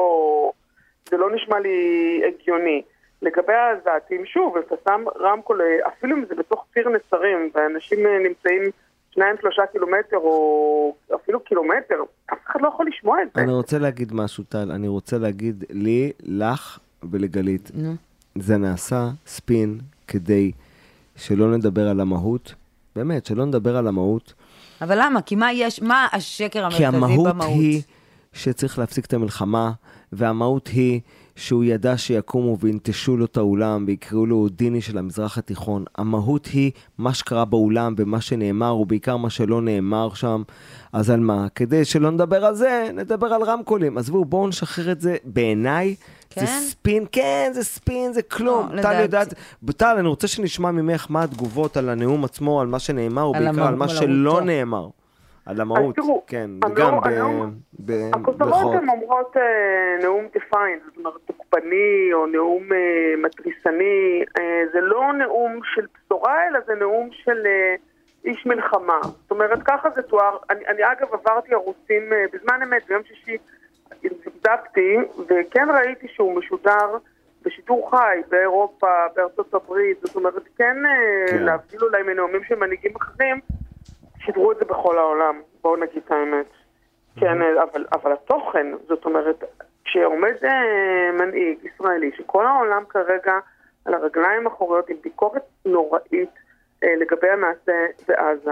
זה לא נשמע לי הגיוני. לגבי העזתים, שוב, אתה שם רמקול, אפילו אם זה בתוך ציר נצרים, ואנשים נמצאים 2-3 קילומטר, או אפילו קילומטר, אף אחד לא יכול לשמוע את זה. אני רוצה להגיד משהו, טל, אני רוצה להגיד לי, לך ולגלית, זה נעשה ספין כדי שלא נדבר על המהות, באמת, שלא נדבר על המהות. אבל למה? כי מה השקר המרכזי במהות? כי המהות היא שצריך להפסיק את המלחמה, והמהות היא שהוא ידע שיקומו וינטשו לו את האולם, ויקראו לו דיני של המזרח התיכון. המהות היא מה שקרה באולם, ומה שנאמר, ובעיקר מה שלא נאמר שם. אז על מה? כדי שלא נדבר על זה, נדבר על רמקולים. אז בואו נשחרר את זה בעיניי. כן? זה ספין, כן, זה ספין, זה כלום. טל יודעת, טל, אני רוצה שנשמע ממך מה התגובות על הנאום עצמו, על מה שנאמר, ובעיקר על מה שלא נאמר. על המהות, כן, גם הכותרות הן אומרות נאום דפיין, זאת אומרת תוקפני או נאום מטריסני, זה לא נאום של בשורה, אלא זה נאום של איש מלחמה. זאת אומרת, ככה זה תואר. אני אגב עברתי ערוצים בזמן אמת, ביום שישי זבדבתי, וכן ראיתי שהוא משודר בשידור חי, באירופה, בארצות הברית, זאת אומרת, כן. להבדיל אולי מנאומים של מנהיגים אחרים, שידרו את זה בכל העולם, בואו נגיד את האמת. כן, אבל התוכן, זאת אומרת, כשעומד מנהיג ישראלי, שכל העולם כרגע על הרגליים האחוריות עם ביקורת נוראית לגבי המעשה בעזה,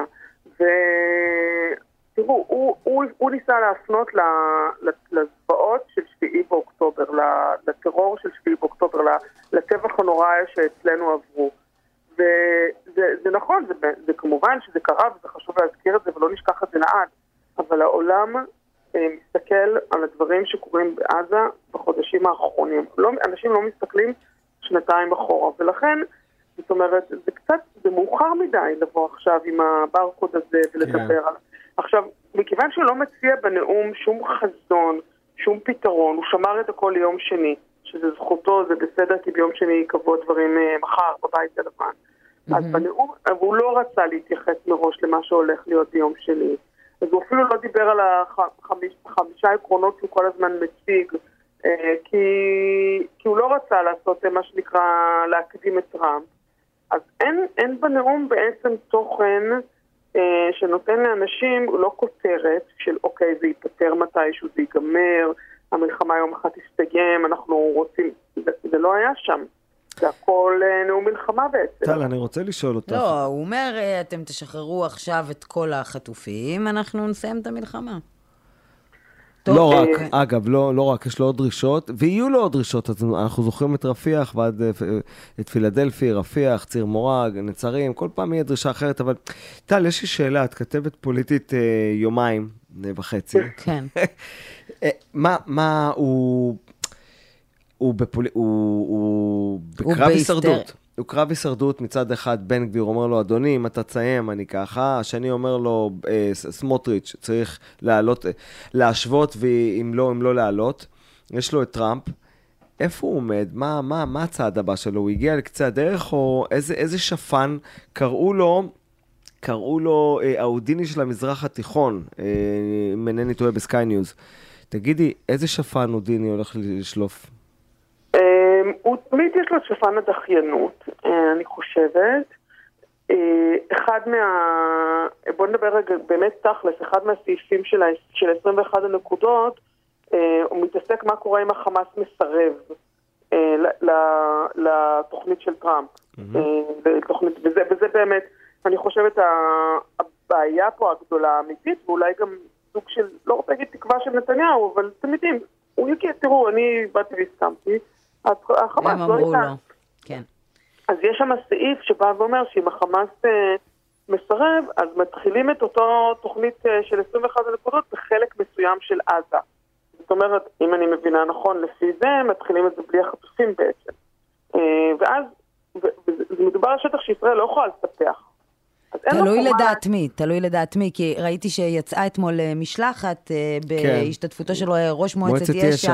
ותראו, הוא ניסה להפנות לזוועות של 7 באוקטובר, לטרור של 7 באוקטובר, לטבח הנורא שאצלנו עברו. וזה נכון, זה כמובן שזה קרה וזה חשוב להזכיר את זה ולא נשכח את זה לעד, אבל העולם מסתכל על הדברים שקורים בעזה בחודשים האחרונים. אנשים לא מסתכלים 2 אחורה, ולכן, זאת אומרת, זה מאוחר מדי לבוא עכשיו עם הברקוד הזה ולדבר על... עכשיו, מכיוון שהוא לא מציע בנאום שום חזון, שום פתרון, הוא שמר את הכל ליום שני, שזה זכותו, זה בסדר, כי ביום שני יקבעו דברים מחר בבית הלבן. אז בנאום, הוא לא רצה להתייחס מראש למה שהולך להיות ביום שני. אז הוא אפילו לא דיבר על 5 עקרונות שהוא כל הזמן מציג, כי הוא לא רצה לעשות מה שנקרא להקדים את טראמפ. אז אין בנאום בעצם תוכן שנותן לאנשים לא כותרת של אוקיי, זה ייפטר מתישהו, זה ייגמר, המלחמה יום אחד תסתיים, אנחנו רוצים, זה לא היה שם. זה הכל נאום מלחמה בעצם. טל, אני רוצה לשאול אותך. לא, הוא אומר, אתם תשחררו עכשיו את כל החטופים, אנחנו נסיים את המלחמה. לא רק, אגב, לא רק, יש לו עוד דרישות, ויהיו לו עוד דרישות, אז אנחנו זוכרים את רפיח, את פילדלפי, רפיח, ציר מורג, נצרים, כל פעם יהיה דרישה אחרת, אבל טל, יש לי שאלה, את כתבת פוליטית יומיים וחצי. כן. מה הוא בקרב הישרדות. הוא קרב הישרדות מצד אחד, בן גביר אומר לו, אדוני, אם אתה תסיים, אני ככה. השני אומר לו, סמוטריץ', צריך להשוות, ואם לא להעלות. יש לו את טראמפ. איפה הוא עומד? מה הצעד הבא שלו? הוא הגיע לקצה הדרך, או איזה שפן קראו לו האודיני של המזרח התיכון, אם אינני טועה בסקיי ניוז. תגידי, איזה שפן אודיני הולך לשלוף? הוא תמיד יש לו את שפן הדחיינות, אני חושבת. בוא נדבר רגע באמת תכלס, אחד מהסעיפים של 21 הנקודות, הוא מתעסק מה קורה אם החמאס מסרב לתוכנית של טראמפ. וזה באמת, אני חושבת, הבעיה פה הגדולה האמיתית, ואולי גם סוג של, לא רוצה להגיד תקווה של נתניהו, אבל אתם יודעים, הוא יגיד, תראו, אני באתי והסכמתי, החמאס לא איתה. כן. אז יש שם סעיף שבא ואומר שאם החמאס מסרב, אז מתחילים את אותו תוכנית של 21 הנקודות בחלק מסוים של עזה. זאת אומרת, אם אני מבינה נכון, לפי זה מתחילים את זה בלי החטופים בעצם. ואז, זה מדובר על שטח שישראל לא יכולה לספח. תלוי לדעת מי, כי ראיתי שיצאה אתמול משלחת בהשתתפותו של ראש מועצת יש"ע.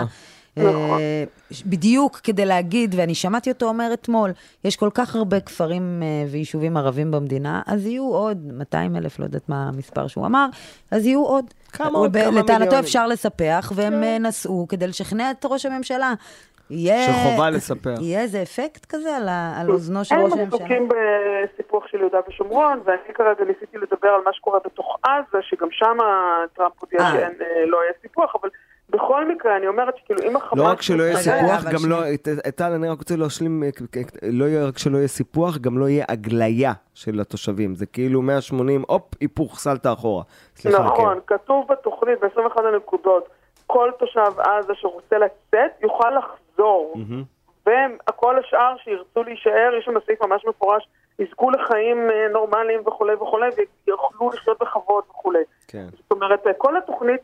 בדיוק כדי להגיד, ואני שמעתי אותו אומר אתמול, יש כל כך הרבה כפרים ויישובים ערבים במדינה, אז יהיו עוד 200,000, לא יודעת מה המספר שהוא אמר, אז יהיו עוד. לטענתו אפשר לספח, והם נסעו כדי לשכנע את ראש הממשלה. שחובה לספח. יהיה איזה אפקט כזה על אוזנו של ראש הממשלה? הם עסוקים בסיפוח של יהודה ושומרון, ואני כרגע ניסיתי לדבר על מה שקורה בתוך עזה, שגם שם טראמפ הודיע שלא יהיה סיפוח, אבל בכל מקרה, אני אומרת שכאילו, אם החמאס... לא רק שלא יהיה סיפוח, גם לא... טל, אני רק רוצה להשלים, לא יהיה רק שלא יהיה סיפוח, גם לא יהיה הגליה של התושבים. זה כאילו 180, היפוך, סלטה אחורה. נכון, כתוב בתוכנית, ב-21 הנקודות, כל תושב עזה שרוצה לצאת, יוכל לחזור. וכל השאר שירצו להישאר, יש שם סעיף ממש מפורש, יזכו לחיים נורמליים וכו' וכו', ויוכלו לחיות בכבוד וכו'. כן. זאת אומרת, כל התוכנית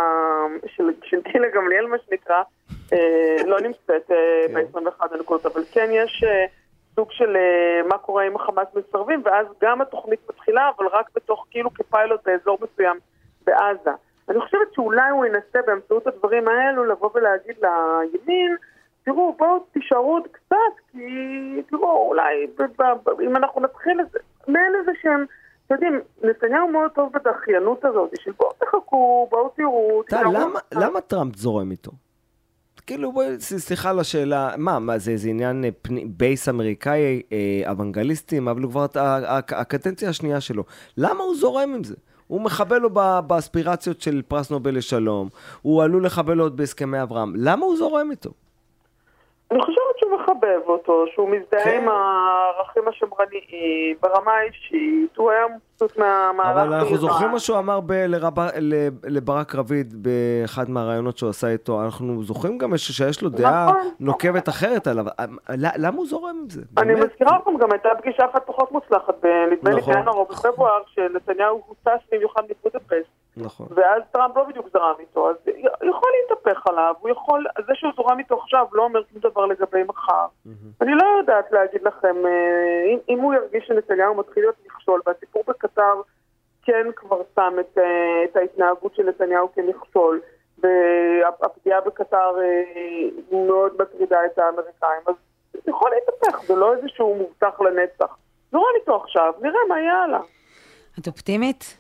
של גילה גמליאל, מה שנקרא, לא נמצאת ב-21 הנקודות, אבל כן יש סוג של מה קורה עם החמאס מסרבים, ואז גם התוכנית מתחילה, אבל רק בתוך כאילו כפיילוט באזור מסוים בעזה. אני חושבת שאולי הוא ינסה באמצעות הדברים האלו לבוא ולהגיד לימין, תראו, בואו תישארו עוד קצת, כי תראו, אולי אם אנחנו נתחיל את זה, מעין איזה שהם, אתם יודעים, נתניהו מאוד טוב בדחיינות הזאת, של בואו תחכו, בואו תראו. למה טראמפ זורם איתו? כאילו, סליחה על השאלה, מה, זה עניין בייס אמריקאי, אוונגליסטים, אבל הוא כבר הקדנציה השנייה שלו. למה הוא זורם עם זה? הוא מחבל לו באספירציות של פרס נובל לשלום, הוא עלול לחבל לו עוד בהסכמי אברהם. למה הוא זורם איתו? אני חושבת שהוא מחבב אותו, שהוא מזדהה עם הערכים השמרניים, ברמה האישית, הוא היה מבסוט מהמהלך. אבל אנחנו זוכרים מה שהוא אמר לברק רביד באחד מהרעיונות שהוא עשה איתו, אנחנו זוכרים גם שיש לו דעה נוקבת אחרת עליו. למה הוא זורם עם זה? אני מזכירה לכם, גם הייתה פגישה אחת פחות מוצלחת, נדמה לי בינואר או בפברואר, שנתניהו הוטס במיוחד מבודפשט. נכון. ואז טראמפ לא בדיוק זרם איתו, אז יכול להתהפך עליו, הוא יכול, זה שהוא זרם איתו עכשיו לא אומר שום דבר לגבי מחר. אני לא יודעת להגיד לכם, אם הוא ירגיש שנתניהו מתחיל להיות מכשול, והסיפור בקטר כן כבר שם את ההתנהגות של נתניהו כמכשול, והפגיעה בקטר מאוד מטרידה את האמריקאים, אז יכול להתהפך, זה לא איזשהו מובטח לנצח. זרם איתו עכשיו, נראה מה יהיה הלאה. את אופטימית?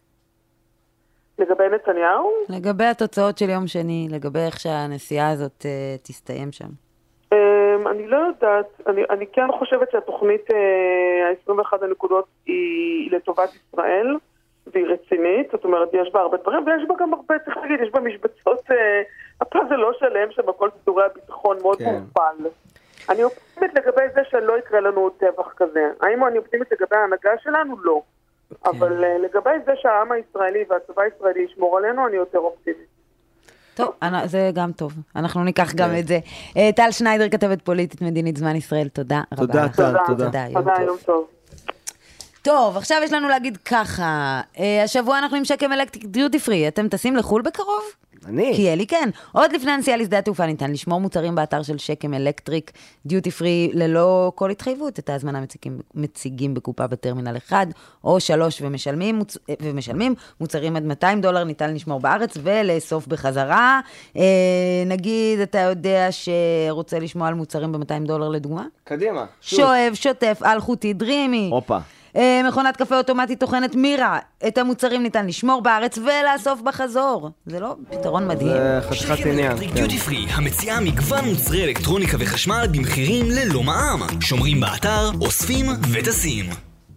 לגבי נתניהו? לגבי התוצאות של יום שני, לגבי איך שהנסיעה הזאת תסתיים שם. אני לא יודעת, אני כן חושבת שהתוכנית ה-21 הנקודות היא לטובת ישראל, והיא רצינית, זאת אומרת, יש בה הרבה דברים, ויש בה גם הרבה, צריך להגיד, יש בה משבצות אתה זה לא שלם שם כל סידורי הביטחון מאוד מופל. אני אופטימית לגבי זה שלא יקרה לנו טבח כזה. האם אני אופטימית לגבי ההנהגה שלנו? לא. אבל לגבי זה שהעם הישראלי והצבא הישראלי ישמור עלינו, אני יותר אופטימית. טוב, זה גם טוב. אנחנו ניקח גם את זה. טל שניידר, כתבת פוליטית מדינית זמן ישראל, תודה רבה. תודה, טל, תודה. תודה, יום טוב. טוב, עכשיו יש לנו להגיד ככה, השבוע אנחנו עם שקם אלקטריק דיוטי פרי, אתם טסים לחול בקרוב? אני? כי אלי כן. עוד לפני הנסיעה לשדה התעופה ניתן לשמור מוצרים באתר של שקם אלקטריק דיוטי פרי ללא כל התחייבות. את ההזמנה מציגים בקופה בטרמינל 1 או 3 ומשלמים מוצרים עד $200 ניתן לשמור בארץ ולאסוף בחזרה. נגיד, אתה יודע שרוצה לשמוע על מוצרים ב$200 לדוגמה? קדימה. שואב, שוטף, אלחוטי, דרימי. הופה. מכונת קפה אוטומטית תוכנת מירה. את המוצרים ניתן לשמור בארץ ולאסוף בחזור. זה לא פתרון מדהים. זה חתיכת עניין. דיוטי פרי, המציעה מגוון מוצרי אלקטרוניקה וחשמל במחירים ללא מע"מ. שומרים באתר, אוספים וטסים.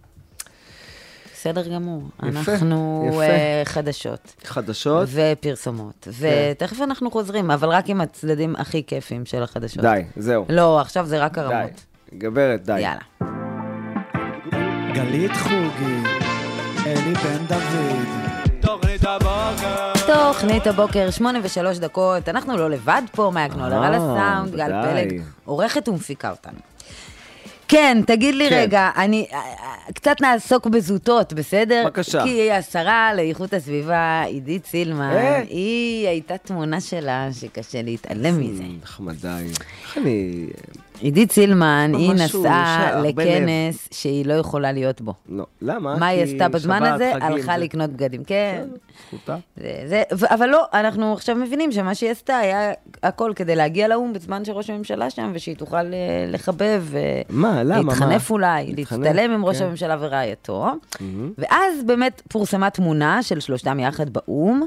בסדר גמור. אנחנו חדשות. חדשות. ופרסומות. ותכף אנחנו חוזרים, אבל רק עם הצדדים הכי כיפים של החדשות. די, זהו. לא, עכשיו זה רק הרמות. די, גברת, די. יאללה. גלית חוגי, אלי בן דוד. תוכנית הבוקר, 8:03. אנחנו לא לבד פה, מאיה גנולר על הסאונד, גל פלג, עורכת ומפיקה אותנו. כן, תגיד לי רגע, אני קצת נעסוק בזוטות, בסדר? בבקשה. כי השרה לאיכות הסביבה, עידית סילמן, היא הייתה תמונה שלה שקשה להתעלם מזה. נחמדי. איך אני... עידית סילמן, היא נסעה לכנס שהיא לא יכולה להיות בו. לא, למה? מה היא עשתה בזמן הזה? הלכה לקנות בגדים. כן. זכותה. אבל לא, אנחנו עכשיו מבינים שמה שהיא עשתה היה הכל כדי להגיע לאום בזמן שראש הממשלה שם, ושהיא תוכל לחבב, להתחנף אולי, להצטלם עם ראש הממשלה ורעייתו. ואז באמת פורסמה תמונה של שלושתם יחד באום,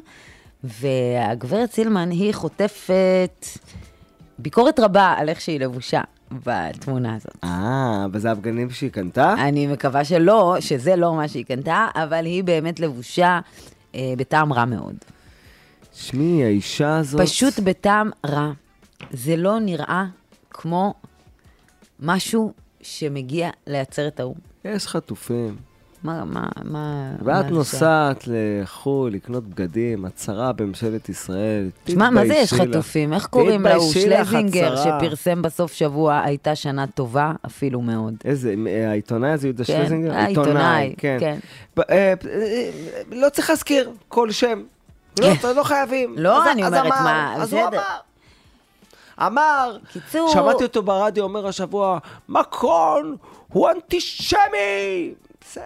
והגברת סילמן היא חוטפת ביקורת רבה על איך שהיא לבושה בתמונה הזאת. וזה הפגנים שהיא קנתה? אני מקווה שלא, שזה לא מה שהיא קנתה, אבל היא באמת לבושה בטעם רע מאוד. שמי, האישה הזאת... פשוט בטעם רע. זה לא נראה כמו משהו שמגיע לעצרת האום. יש חטופים. מה... ואת נוסעת לחול, לקנות בגדים, הצהרה בממשלת ישראל. תשמע, מה זה יש חטופים? איך קוראים לה? הוא שלזינגר שפרסם בסוף שבוע, הייתה שנה טובה, אפילו מאוד. איזה, העיתונאי הזה יהודה שלזינגר? העיתונאי, כן. לא צריך להזכיר כל שם. לא חייבים. לא, אני אומרת מה, אז הוא אמר, שמעתי אותו ברדיו אומר השבוע, מקרון הוא אנטישמי. בסדר,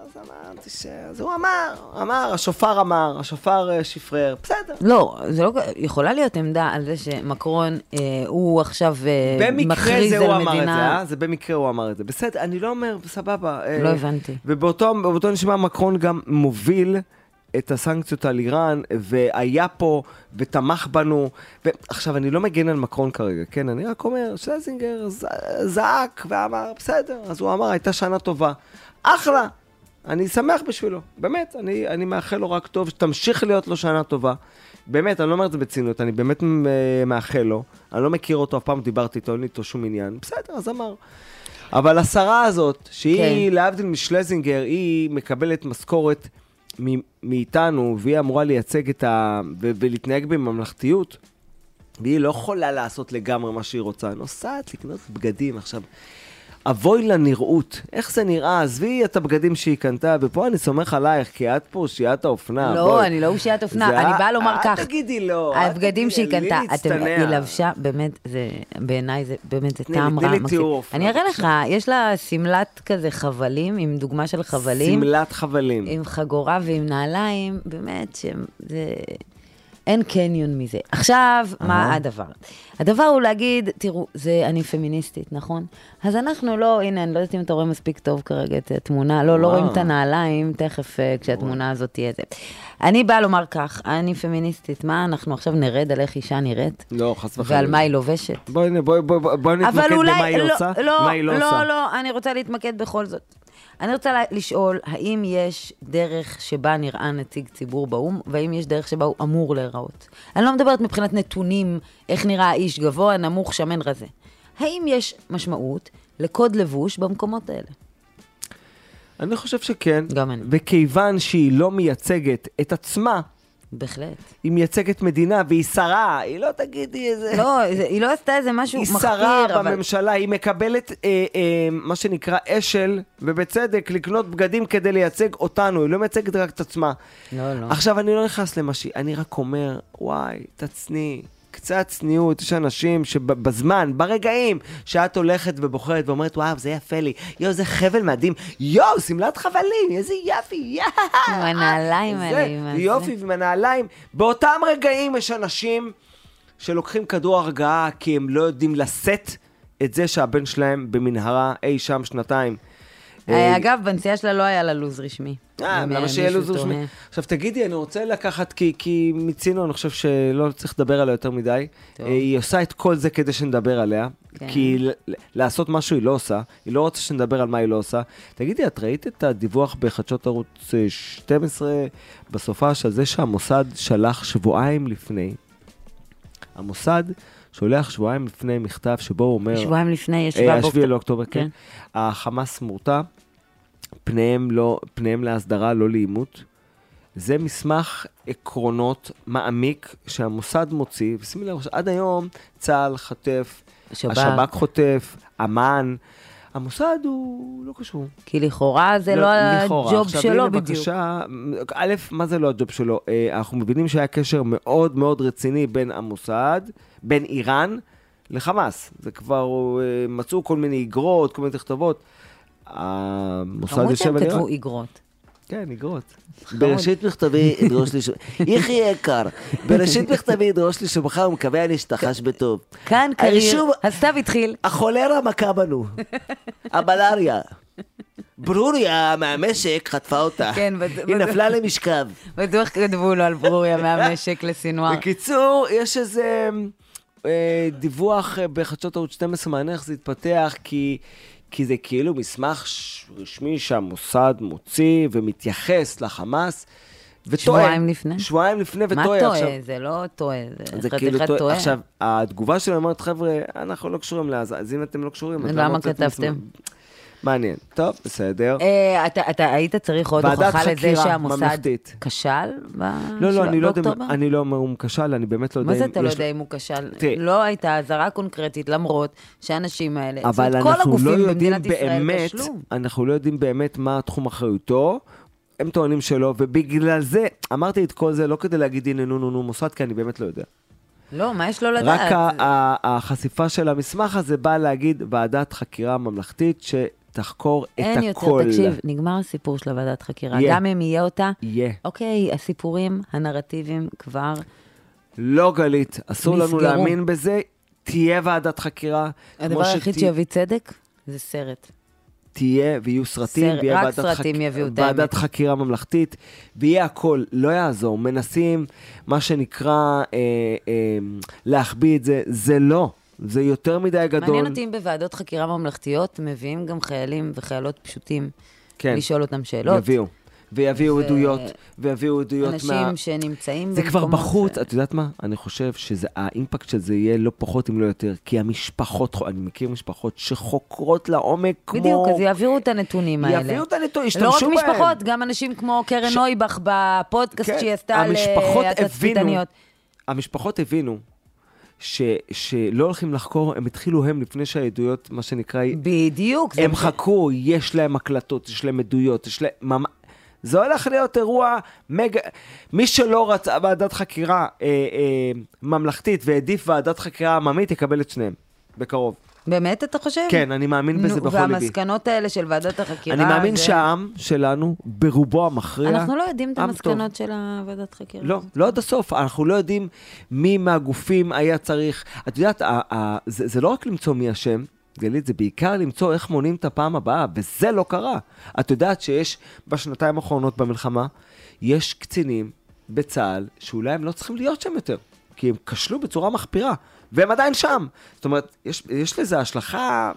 אז הוא אמר, השופר שפרר, בסדר. לא, זה לא, יכולה להיות עמדה על זה שמקרון הוא עכשיו מכריז על מדינה. זה במקרה הוא אמר את זה. בסדר, אני לא אומר, סבבה. לא הבנתי. ובאותו נשמע מקרון גם מוביל את הסנקציות על איראן, והיה פה ותמך בנו, ועכשיו אני לא מגן על מקרון כרגע, כן, אני רק אומר, שלזינגר זעק ואמר, בסדר, אז הוא אמר, הייתה שנה טובה. אחלה, אני שמח בשבילו, באמת, אני מאחל לו רק טוב, שתמשיך להיות לו שנה טובה, באמת, אני לא אומר את זה בצינות, אני באמת מאחל לו, אני לא מכיר אותו, אף פעם דיברתי איתו, אין לי איתו שום עניין, בסדר, אז אמר. אבל השרה הזאת, שהיא להבדיל משלזינגר, היא מקבלת משכורת מאיתנו, והיא אמורה לייצג ולהתנהג בממלכתיות, והיא לא יכולה לעשות לגמרי מה שהיא רוצה, נוסעת לקנות בגדים עכשיו, אבוי לנראות, איך זה נראה, עזבי את הבגדים שהיא קנתה, ופה אני סומך עלייך, כי את פה אושיית האופנה. לא, אני לא אושיית אופנה, אני באה לומר כך. תגידי לא. הבגדים שהיא קנתה, היא לבשה, באמת, בעיניי זה באמת, זה טעם רע. אני אראה לך, יש לה סמלת כזה חבלים, עם דוגמה של חבלים. סמלת חבלים. עם חגורה ועם נעליים, באמת, שזה... אין קניון מזה. עכשיו, מה הדבר? הדבר הוא להגיד, תראו, אני פמיניסטית, נכון? אז אנחנו לא, הנה, אני לא יודעת אם אתה רואה מספיק טוב כרגע את התמונה, לא רואים את הנעליים, תכף כשהתמונה הזאת תהיה זה. אני באה לומר כך, אני פמיניסטית, מה אנחנו עכשיו נרד על איך אישה נראית? לא, חס וחלילה. ועל מה היא לובשת? בואי נתמקד במה היא עושה. לא, אני רוצה להתמקד בכל זאת. אני רוצה לשאול, האם יש דרך שבה נראה נציג ציבור באום, והאם יש דרך שבה הוא אמור להיראות? אני לא מדברת מבחינת נתונים, איך נראה האיש גבוה, נמוך, שמן, רזה. האם יש משמעות לקוד לבוש במקומות האלה? אני חושב שכן. גם אני. וכיוון שהיא לא מייצגת את עצמה, בהחלט. היא מייצגת מדינה, והיא שרה, היא לא תגידי איזה... לא, היא לא עשתה איזה משהו מחפיר, היא שרה בממשלה, היא מקבלת מה שנקרא אשל, ובצדק, לקנות בגדים כדי לייצג אותנו, היא לא מייצגת רק את עצמה. לא, לא. עכשיו, אני לא נכנס למשהו, אני רק אומר, וואי, תצני, קצת צניעות, יש אנשים שבזמן, ברגעים, שאת הולכת ובוחרת ואומרת, וואו, זה יפה לי, יו, זה חבל מדהים, יו, סמלת חבלים, איזה יפי, עם הנעליים האלה. יופי, עם הנעליים. באותם רגעים יש אנשים שלוקחים כדור הרגעה, כי הם לא יודעים לשאת את זה שהבן שלהם במנהרה אי שם שנתיים. אגב, בנסיעה שלה לא היה לה לוז רשמי. למה שיהיה לוז רשמי? עכשיו תגידי, אני רוצה לקחת, כי מצינו, אני חושב שלא צריך לדבר עליה יותר מדי. היא עושה את כל זה כדי שנדבר עליה, כי לעשות משהו היא לא עושה, היא לא רוצה שנדבר על מה היא לא עושה. תגידי, את ראית את הדיווח בחדשות ערוץ 12 בסופה של זה שהמוסד שלח שבועיים לפני. המוסד שולח שבועיים לפני מכתב שבו הוא אומר... שבועיים לפני, יש 7 לאוקטובר, כן. החמאס מורתע, פניהם להסדרה, לא לאימות. זה מסמך עקרונות מעמיק שהמוסד מוציא, ושימי לב, עד היום צה"ל חוטף, השב"כ חוטף, אמן, המוסד הוא לא קשור. כי לכאורה זה לא הג'וב שלו בדיוק. א', מה זה לא הג'וב שלו? אנחנו מבינים שהיה קשר מאוד מאוד רציני בין המוסד, בין איראן לחמאס. זה כבר מצאו כל מיני איגרות, כל מיני תכתובות. המוסד יושב על איראן. כתבו איגרות. כן, איגרות. בראשית מכתבי ידרוש לי יחי יקר, בראשית מכתבי ידרוש לי שמחר הוא מקווה להשתחש בטוב. כאן קריר, הסתיו התחיל. החולרה מכה בנו. הבלריה. ברוריה מהמשק חטפה אותה. כן, היא נפלה למשכב. בטוח כתבו לו על ברוריה מהמשק לסינואר. בקיצור, יש איזה דיווח בחדשות ערוץ 12 מעניין איך זה התפתח, כי זה כאילו מסמך רשמי שהמוסד מוציא ומתייחס לחמאס, שבועיים לפני? שבועיים לפני וטועה. מה טועה? זה לא טועה, זה כאילו חתיכת טועה. עכשיו, התגובה שלו אומרת, חבר'ה, אנחנו לא קשורים לעזה, אז אם אתם לא קשורים... למה כתבתם? מעניין. טוב, בסדר. אתה היית צריך עוד הוכחה לזה שהמוסד כשל? לא, אני לא אומר הוא כשל, אני באמת לא יודע... מה זה אתה לא יודע אם הוא כשל? לא הייתה עזרה קונקרטית, למרות שהאנשים האלה... אבל אנחנו לא יודעים באמת, אנחנו לא יודעים באמת מה תחום אחריותו, הם טוענים שלו, ובגלל זה, אמרתי את כל זה לא כדי להגיד, הנה נו מוסד, כי אני באמת לא יודע. לא, מה יש לו לדעת? רק החשיפה של המסמך הזה באה להגיד ועדת חקירה ממלכתית שתחקור את הכל. אין יותר, תקשיב, נגמר הסיפור של ועדת חקירה. גם אם יהיה אותה, אוקיי, הסיפורים, הנרטיבים כבר... לא גלית, אסור לנו להאמין בזה, תהיה ועדת חקירה. הדבר היחיד שיביא צדק זה סרט. תהיה ויהיו סרטים, ויהיה ועדת חקירה ממלכתית, ויהיה הכל, לא יעזור, מנסים מה שנקרא להחביא את זה, זה לא, זה יותר מדי גדול. מעניין אותי אם בוועדות חקירה ממלכתיות מביאים גם חיילים וחיילות פשוטים, לשאול אותם שאלות. יביאו. ויביאו עדויות, אנשים שנמצאים זה כבר בחוץ, את יודעת מה? אני חושב שהאימפקט של זה יהיה לא פחות אם לא יותר, כי המשפחות, אני מכיר משפחות שחוקרות לעומק כמו... בדיוק, אז יעבירו את הנתונים האלה. יעבירו את הנתונים, ישתמשו בהם. לא רק משפחות, גם אנשים כמו קרן נויבך בפודקאסט שהיא עשתה על התצפיתניות. המשפחות הבינו שלא הולכים לחקור, הם התחילו לפני שהעדויות, מה שנקרא... בדיוק. הם חקרו, יש להם הקלטות, יש להם עדויות, יש להם... זה הולך להיות אירוע מי שלא רצה ועדת חקירה ממלכתית והעדיף ועדת חקירה עממית, יקבל את שניהם, בקרוב. באמת אתה חושב? כן, אני מאמין בזה בכל ליבי. והמסקנות האלה של ועדת החקירה... אני מאמין שהעם שלנו, ברובו המכריע... אנחנו לא יודעים את המסקנות של ועדת חקירה. לא עד הסוף, אנחנו לא יודעים מי מהגופים היה צריך... את יודעת, זה לא רק למצוא מי השם, גלית, זה בעיקר למצוא איך מונים את הפעם הבאה, וזה לא קרה. את יודעת שיש בשנתיים האחרונות במלחמה, יש קצינים בצה"ל שאולי הם לא צריכים להיות שם יותר, כי הם כשלו בצורה מחפירה, והם עדיין שם. זאת אומרת, יש לזה השלכה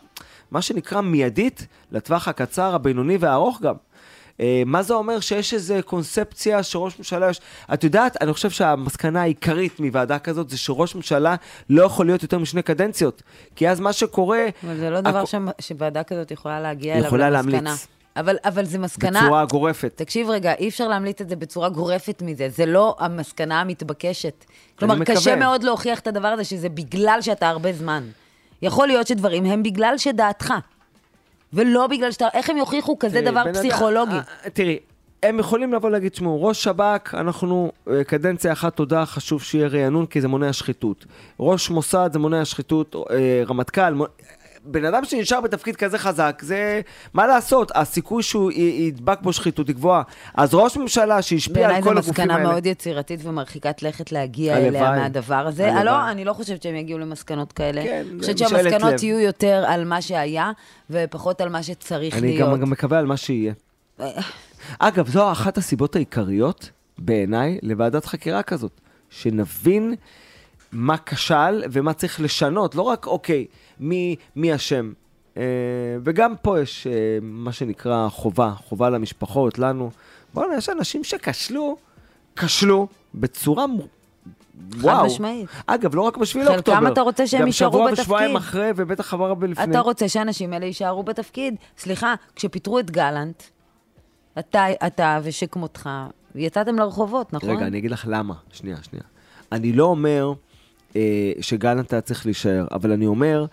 מה שנקרא מיידית, לטווח הקצר, הבינוני והארוך גם. מה זה אומר שיש איזו קונספציה שראש ממשלה יש... את יודעת, אני חושב שהמסקנה העיקרית מוועדה כזאת זה שראש ממשלה לא יכול להיות יותר משני קדנציות. כי אז מה שקורה... אבל זה לא דבר שוועדה כזאת יכולה להגיע אליו למסקנה. יכולה להמליץ. אבל זה מסקנה... בצורה גורפת. תקשיב רגע, אי אפשר להמליץ את זה בצורה גורפת מזה. זה לא המסקנה המתבקשת. כלומר, קשה מאוד להוכיח את הדבר הזה, שזה בגלל שאתה הרבה זמן. יכול להיות שדברים הם בגלל שדעתך. ולא בגלל שאתה... איך הם יוכיחו כזה דבר פסיכולוגי? תראי, הם יכולים לבוא להגיד, שמו, ראש שב"כ, אנחנו קדנציה אחת תודה, חשוב שיהיה רענון, כי זה מונע שחיתות. ראש מוסד זה מונע שחיתות, רמטכ"ל, בן אדם שנשאר בתפקיד כזה חזק, זה מה לעשות? הסיכוי שהוא ידבק בו שחיתות היא גבוהה. אז ראש ממשלה שהשפיע על כל הגופים האלה... בעיניי זו מסקנה מאוד יצירתית ומרחיקת לכת להגיע אליה מהדבר הזה. אני לא חושבת שהם יגיעו למסקנות כאלה. אני חושבת שהמסקנות יהיו יותר על מה שהיה, ופחות על מה שצריך להיות. אני גם מקווה על מה שיהיה. אגב, זו אחת הסיבות העיקריות בעיניי לוועדת חקירה כזאת. שנבין מה כשל ומה צריך לשנות. לא רק, אוקיי, מי אשם. וגם פה יש מה שנקרא חובה למשפחות, לנו. בואו, יש אנשים כשלו בצורה חד משמעית. אגב, לא רק בשביל אוקטובר. חלקם אתה רוצה שהם יישארו בתפקיד. גם שבוע ושבועיים אחרי, ובטח חבר הרבה לפני. אתה רוצה שאנשים האלה יישארו בתפקיד. סליחה, כשפיטרו את גלנט, אתה ושכמותך, יצאתם לרחובות, נכון? רגע, אני אגיד לך למה. שנייה. אני לא אומר שגלנט היה צריך להישאר, אבל אני אומר,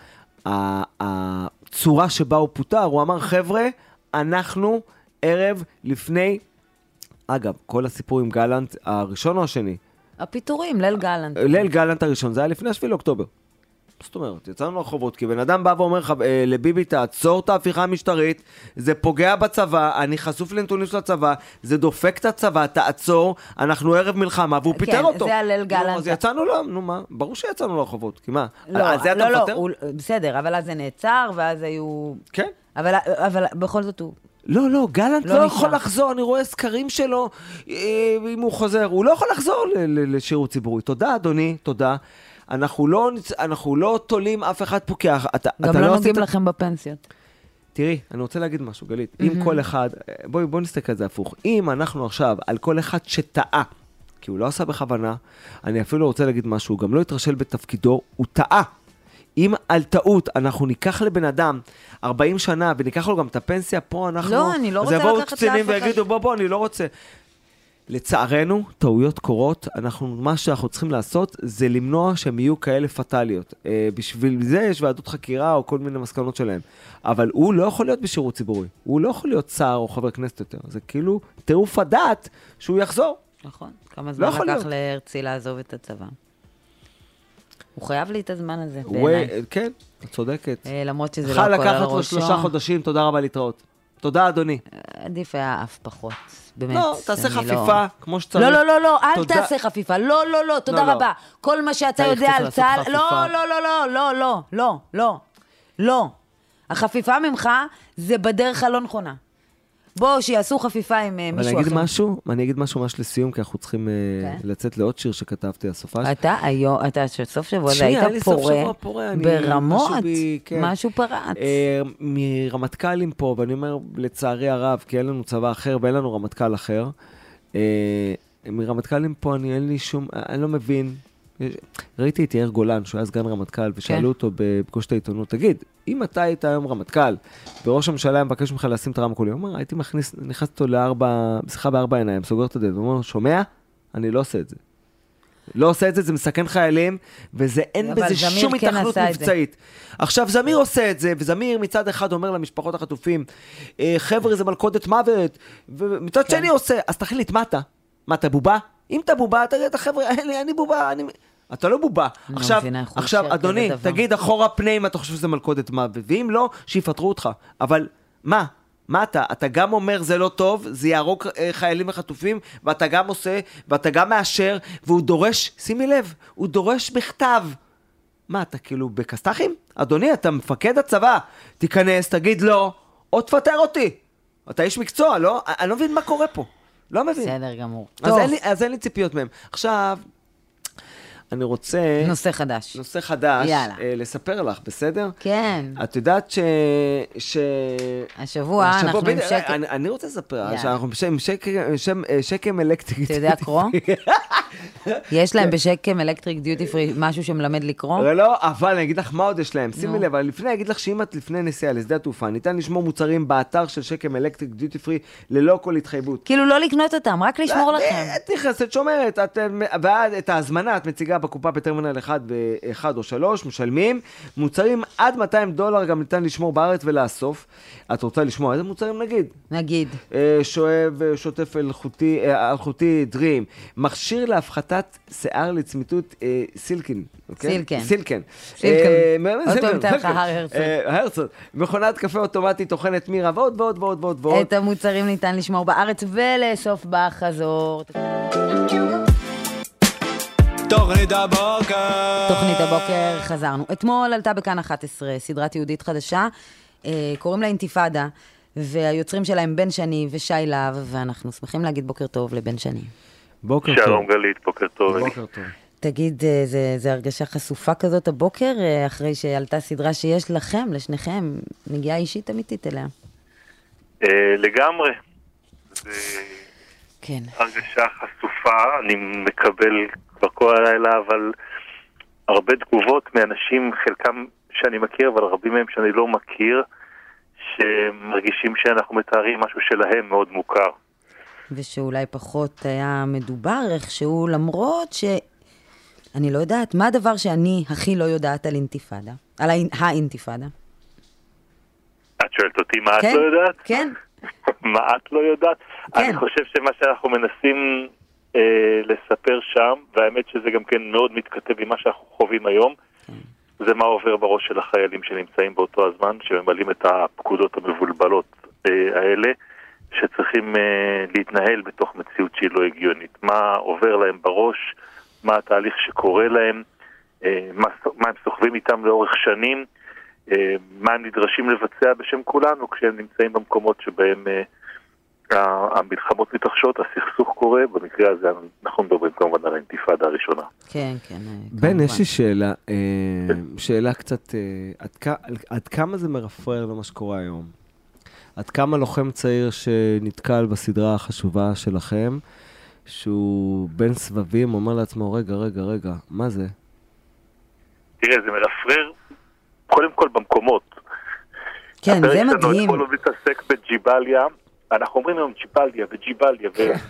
הצורה שבה הוא פוטר, הוא אמר, חבר'ה, אנחנו ערב לפני, אגב, כל הסיפור עם גלנט, הראשון או השני? הפיטורים, ליל גלנט. ליל גלנט הראשון, זה היה לפני 7 לאוקטובר. זאת אומרת, יצאנו לרחובות, כי בן אדם בא ואומר לביבי, תעצור את ההפיכה המשטרית, זה פוגע בצבא, אני חשוף לנתונים של הצבא, זה דופק את הצבא, תעצור, אנחנו ערב מלחמה, והוא פיטר אותו. כן, זה הליל גלנט. אז יצאנו נו מה, ברור שיצאנו לרחובות, כי מה? לא, בסדר, אבל אז זה נעצר, ואז היו... כן. אבל בכל זאת הוא... לא, גלנט לא יכול לחזור, אני רואה סקרים שלו, אם הוא חוזר, הוא לא יכול לחזור לשירות ציבורי. תודה, אדוני, תודה. אנחנו לא תולים אף אחד פה, כי גם לא נוגעים לכם בפנסיות. תראי, אני רוצה להגיד משהו, גלית. אם כל אחד, בואי נסתכל על זה הפוך. אם אנחנו עכשיו, על כל אחד שטעה, כי הוא לא עשה בכוונה, אני אפילו רוצה להגיד משהו, הוא גם לא יתרשל בתפקידו, הוא טעה. אם על טעות אנחנו ניקח לבן אדם 40 שנה, וניקח לו גם את הפנסיה, פה אנחנו... לא, אני לא רוצה לקחת לאף אחד. אז יבואו קצינים ויגידו, בוא, אני לא רוצה. לצערנו, טעויות קורות, מה שאנחנו צריכים לעשות, זה למנוע שהם יהיו כאלה פטליות. בשביל זה יש ועדות חקירה או כל מיני מסקנות שלהם. אבל הוא לא יכול להיות בשירות ציבורי. הוא לא יכול להיות שר או חבר כנסת יותר. זה כאילו טירוף הדעת שהוא יחזור. נכון. כמה זמן לקח להרצי לעזוב את הצבא? הוא חייב לי את הזמן הזה, בעיניי. כן, את צודקת. למרות שזה לא הכל על ראשו. לקחת לו 3 חודשים, תודה רבה להתראות. תודה, אדוני. עדיף היה אף פחות, באמת. לא, תעשה חפיפה, כמו שצריך. לא, אל תעשה חפיפה. לא, תודה רבה. כל מה שאתה יודע על צה"ל, לא. החפיפה ממך זה בדרך הלא נכונה. בואו, שיעשו חפיפה עם מישהו אחר. אני אגיד משהו ממש לסיום, כי אנחנו צריכים לצאת לעוד שיר שכתבתי הסופה. אתה סוף שבוע, זה היית פורה ברמות, משהו פרץ. מרמטכ"לים פה, ואני אומר לצערי הרב, כי אין לנו צבא אחר ואין לנו רמטכ"ל אחר, מרמטכ"לים פה אין לי שום, אני לא מבין. ראיתי את יאיר גולן, שהוא היה סגן רמטכ"ל, ושאלו אותו בפגוש את העיתונות, תגיד, אם אתה היית היום רמטכ"ל, וראש הממשלה היה מבקש ממך לשים את הרמקולים, הוא אומר, הייתי נכנס אותו בשיחה ב4 עיניים, סוגר את הדלת, הוא אומר, שומע? אני לא עושה את זה. לא עושה את זה, זה מסכן חיילים, וזה אין בזה שום התכנות מבצעית. עכשיו, זמיר עושה את זה, וזמיר מצד אחד אומר למשפחות החטופים, חבר'ה, זה מלכודת מוות, ומצד שני עושה, אז תחליט, מה אתה בובה? אם אתה בובה, תגיד, חבר'ה, אני בובה, אתה לא בובה. עכשיו, אדוני, תגיד אחורה פני אם אתה חושב שזה מלכודת מוות, ואם לא, שיפטרו אותך. אבל מה אתה גם אומר זה לא טוב, זה יהרוג חיילים וחטופים, ואתה גם עושה, ואתה גם מאשר, והוא דורש, שימי לב, הוא דורש בכתב. מה, אתה כאילו בקסטחים? אדוני, אתה מפקד הצבא, תיכנס, תגיד לא, או תפטר אותי. אתה איש מקצוע, לא? אני לא מבין מה קורה פה. לא מבין. בסדר גמור. אז אין לי ציפיות מהם. עכשיו, אני רוצה... נושא חדש. נושא חדש. יאללה. לספר לך, בסדר? כן. את יודעת השבוע אנחנו עם שקם... אני רוצה לספר, שאנחנו עם שקם אלקטריק. אתה יודע קרוא? יש להם בשקם אלקטריק דיוטי פרי משהו שמלמד לקרוא? לא, אבל אני אגיד לך מה עוד יש להם. שימי לב, אבל לפני, אני אגיד לך שאם את לפני נסיעה לשדה התעופה, ניתן לשמור מוצרים באתר של שקם אלקטריק דיוטי פרי ללא כל התחייבות. כאילו לא לקנות אותם, רק לשמור לכם. את נכנסת, שומרת, ועד את ההזמנה את מציגה בקופה בטרמינל 1 או 3, משלמים. מוצרים עד $200 גם ניתן לשמור בארץ ולאסוף. את רוצה לשמוע איזה מוצרים נגיד? שואב, שוטף אלחוטי, דרים. מכשיר להפחתת שיער לצמיתות סילקן. סילקן. אותו מתן לך הרצוג. מכונת קפה אוטומטית, טוחנת מירה ועוד ועוד ועוד ועוד ועוד. את המוצרים ניתן לשמור בארץ ולאסוף בחזור. תוכנית הבוקר חזרנו. אתמול עלתה בכאן 11 סדרת יהודית חדשה, קוראים לה אינתיפאדה, והיוצרים שלהם בן שני ושי להב, ואנחנו שמחים להגיד בוקר טוב לבן שני. בוקר טוב. שלום גלית, בוקר טוב. בוקר טוב. תגיד, זה הרגשה חשופה כזאת הבוקר, אחרי שעלתה סדרה שיש לכם, לשניכם, נגיעה אישית אמיתית אליה? לגמרי. זה כן. הרגשה חשופה, אני מקבל כבר כל הלילה, אבל הרבה תגובות מאנשים, חלקם שאני מכיר, אבל רבים מהם שאני לא מכיר, שמרגישים שאנחנו מתארים משהו שלהם מאוד מוכר. ושאולי פחות היה מדובר איכשהו, למרות אני לא יודעת, מה הדבר שאני הכי לא יודעת על אינתיפאדה? על האינתיפאדה? את שואלת אותי מה את לא יודעת? כן. מה את לא יודעת? כן. אני חושב שמה שאנחנו מנסים לספר שם, והאמת שזה גם כן מאוד מתכתב עם מה שאנחנו חווים היום, זה מה עובר בראש של החיילים שנמצאים באותו הזמן, שממלאים את הפקודות המבולבלות האלה, שצריכים להתנהל בתוך מציאות שהיא לא הגיונית. מה עובר להם בראש, מה התהליך שקורה להם, מה הם סוחבים איתם לאורך שנים, מה הם נדרשים לבצע בשם כולנו כשהם נמצאים במקומות שבהם המלחמות מתרחשות, הסכסוך קורה. במקרה הזה אנחנו מדברים כמובן על האינתיפאדה הראשונה. כן, כן. בן, יש לי שאלה קצת, עד כמה זה מרפרר למה שקורה היום? עד כמה לוחם צעיר שנתקל בסדרה החשובה שלכם, שהוא בין סבבים, אומר לעצמו, רגע, מה זה? תראה, זה מרפרר קודם כל במקומות. כן, זה מדהים. הפרק שלנו מתעסק בג'יבליה, אנחנו אומרים היום ג'יבליה,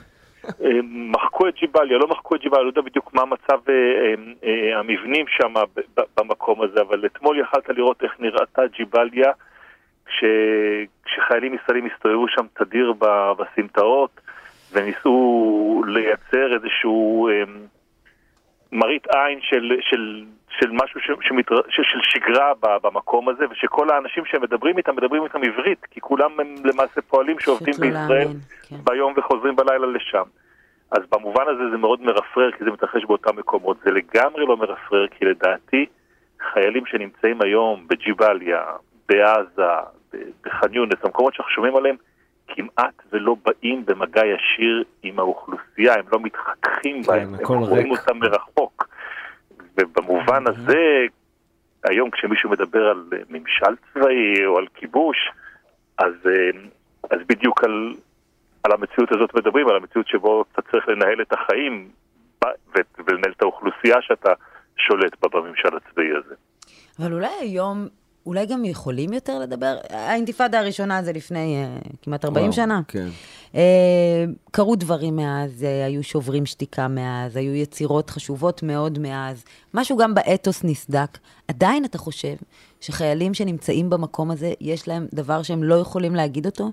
ומחקו את ג'יבליה, לא מחקו את ג'יבליה, לא יודע בדיוק מה מצב המבנים שם במקום הזה, אבל אתמול יכלת לראות איך נראתה ג'יבליה, כשחיילים ישראלים הסתובבו שם תדיר בסמטאות, וניסו לייצר איזשהו מראית עין של משהו של שגרה במקום הזה, ושכל האנשים שמדברים איתם עברית, כי כולם הם למעשה פועלים שעובדים בישראל ביום וחוזרים בלילה לשם. אז במובן הזה זה מאוד מרפרר, כי זה מתרחש באותם מקומות. זה לגמרי לא מרפרר, כי לדעתי חיילים שנמצאים היום בג'יבליה, בעזה, בח'אן יונס, המקומות שאנחנו שומעים עליהם, כמעט ולא באים במגע ישיר עם האוכלוסייה, הם לא מתחככים בהם, הם רואים אותם מרחוק. ובמובן הזה, היום כשמישהו מדבר על ממשל צבאי או על כיבוש, אז בדיוק על המציאות הזאת מדברים, על המציאות שבו אתה צריך לנהל את החיים ולנהל את האוכלוסייה שאתה שולט בה בממשל הצבאי הזה. אבל אולי היום, אולי גם יכולים יותר לדבר? האינתיפאדה הראשונה זה לפני כמעט 40 שנה. כן. קרו דברים מאז, היו שוברים שתיקה מאז, היו יצירות חשובות מאוד מאז, משהו גם באתוס נסדק. עדיין אתה חושב שחיילים שנמצאים במקום הזה, יש להם דבר שהם לא יכולים להגיד אותו?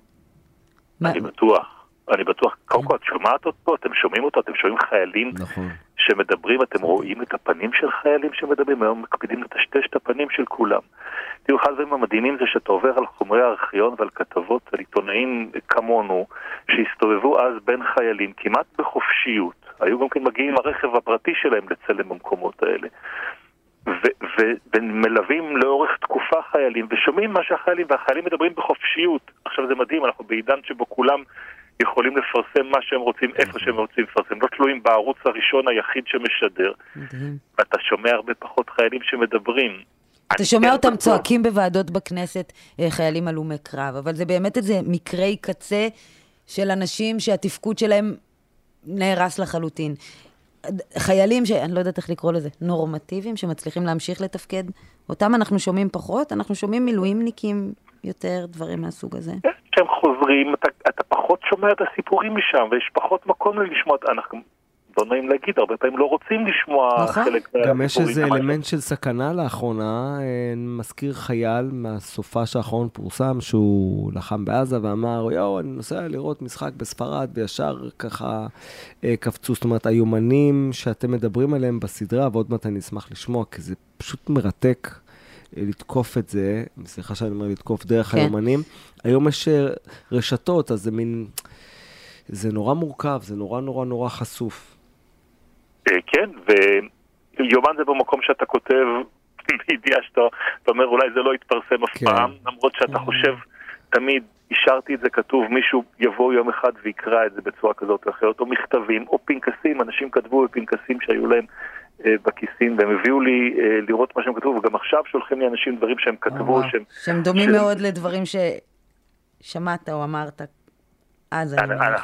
אני בטוח. קודם כל, את שומעת אותו, אתם שומעים אותו, אתם שומעים חיילים שמדברים, אתם רואים את הפנים של חיילים שמדברים, היום מקפידים לטשטש את הפנים של כולם. תראו, אחד הדברים המדהימים זה שאתה עובר על חומרי הארכיון ועל כתבות, על עיתונאים כמונו, שהסתובבו אז בין חיילים, כמעט בחופשיות. היו גם כן מגיעים הרכב הפרטי שלהם לצלם במקומות האלה. ומלווים לאורך תקופה חיילים, ושומעים מה שהחיילים, והחיילים מדברים בחופשיות. עכשיו זה מדהים, אנחנו בעידן שבו כולם יכולים לפרסם מה שהם רוצים, איפה שהם רוצים לפרסם, לא תלויים בערוץ הראשון היחיד שמשדר, ואתה שומע הרבה פחות חיילים שמדברים. אתה שומע אותם צועקים בוועדות בכנסת, חיילים הלומי קרב, אבל זה באמת איזה מקרי קצה של אנשים שהתפקוד שלהם נהרס לחלוטין. חיילים שאני לא יודעת איך לקרוא לזה, נורמטיביים שמצליחים להמשיך לתפקד, אותם אנחנו שומעים פחות, אנחנו שומעים מילואימניקים יותר, דברים מהסוג הזה. כשהם חוזרים, אתה פחות שומע את הסיפורים משם, ויש פחות מקום לשמוע, אנחנו לא נעים להגיד, הרבה פעמים לא רוצים לשמוע חלק מהסיפורים. גם יש איזה אלמנט של סכנה לאחרונה, מזכיר חייל מהסופה שהאחרון פורסם, שהוא לחם בעזה ואמר, אני נוסע לראות משחק בספרד, וישר ככה קפצו, זאת אומרת, היומנים שאתם מדברים עליהם בסדרה, ועוד מעט אני אשמח לשמוע, כי זה פשוט מרתק לתקוף את זה, סליחה שאני אומר לתקוף דרך היומנים, היום יש רשתות, אז זה מין, זה נורא מורכב, זה נורא נורא נורא חשוף. כן, ויומן זה במקום שאתה כותב בידיעה שאתה אומר אולי זה לא יתפרסם אף פעם, למרות שאתה חושב תמיד השארתי את זה כתוב, מישהו יבוא יום אחד ויקרא את זה בצורה כזאת או אחרת, או מכתבים, או פנקסים, אנשים כתבו בפנקסים שהיו להם בכיסים, והם הביאו לי לראות מה שהם כתבו, וגם עכשיו שולחים לי אנשים דברים שהם כתבו, שהם דומים מאוד לדברים ששמעת או אמרת אז.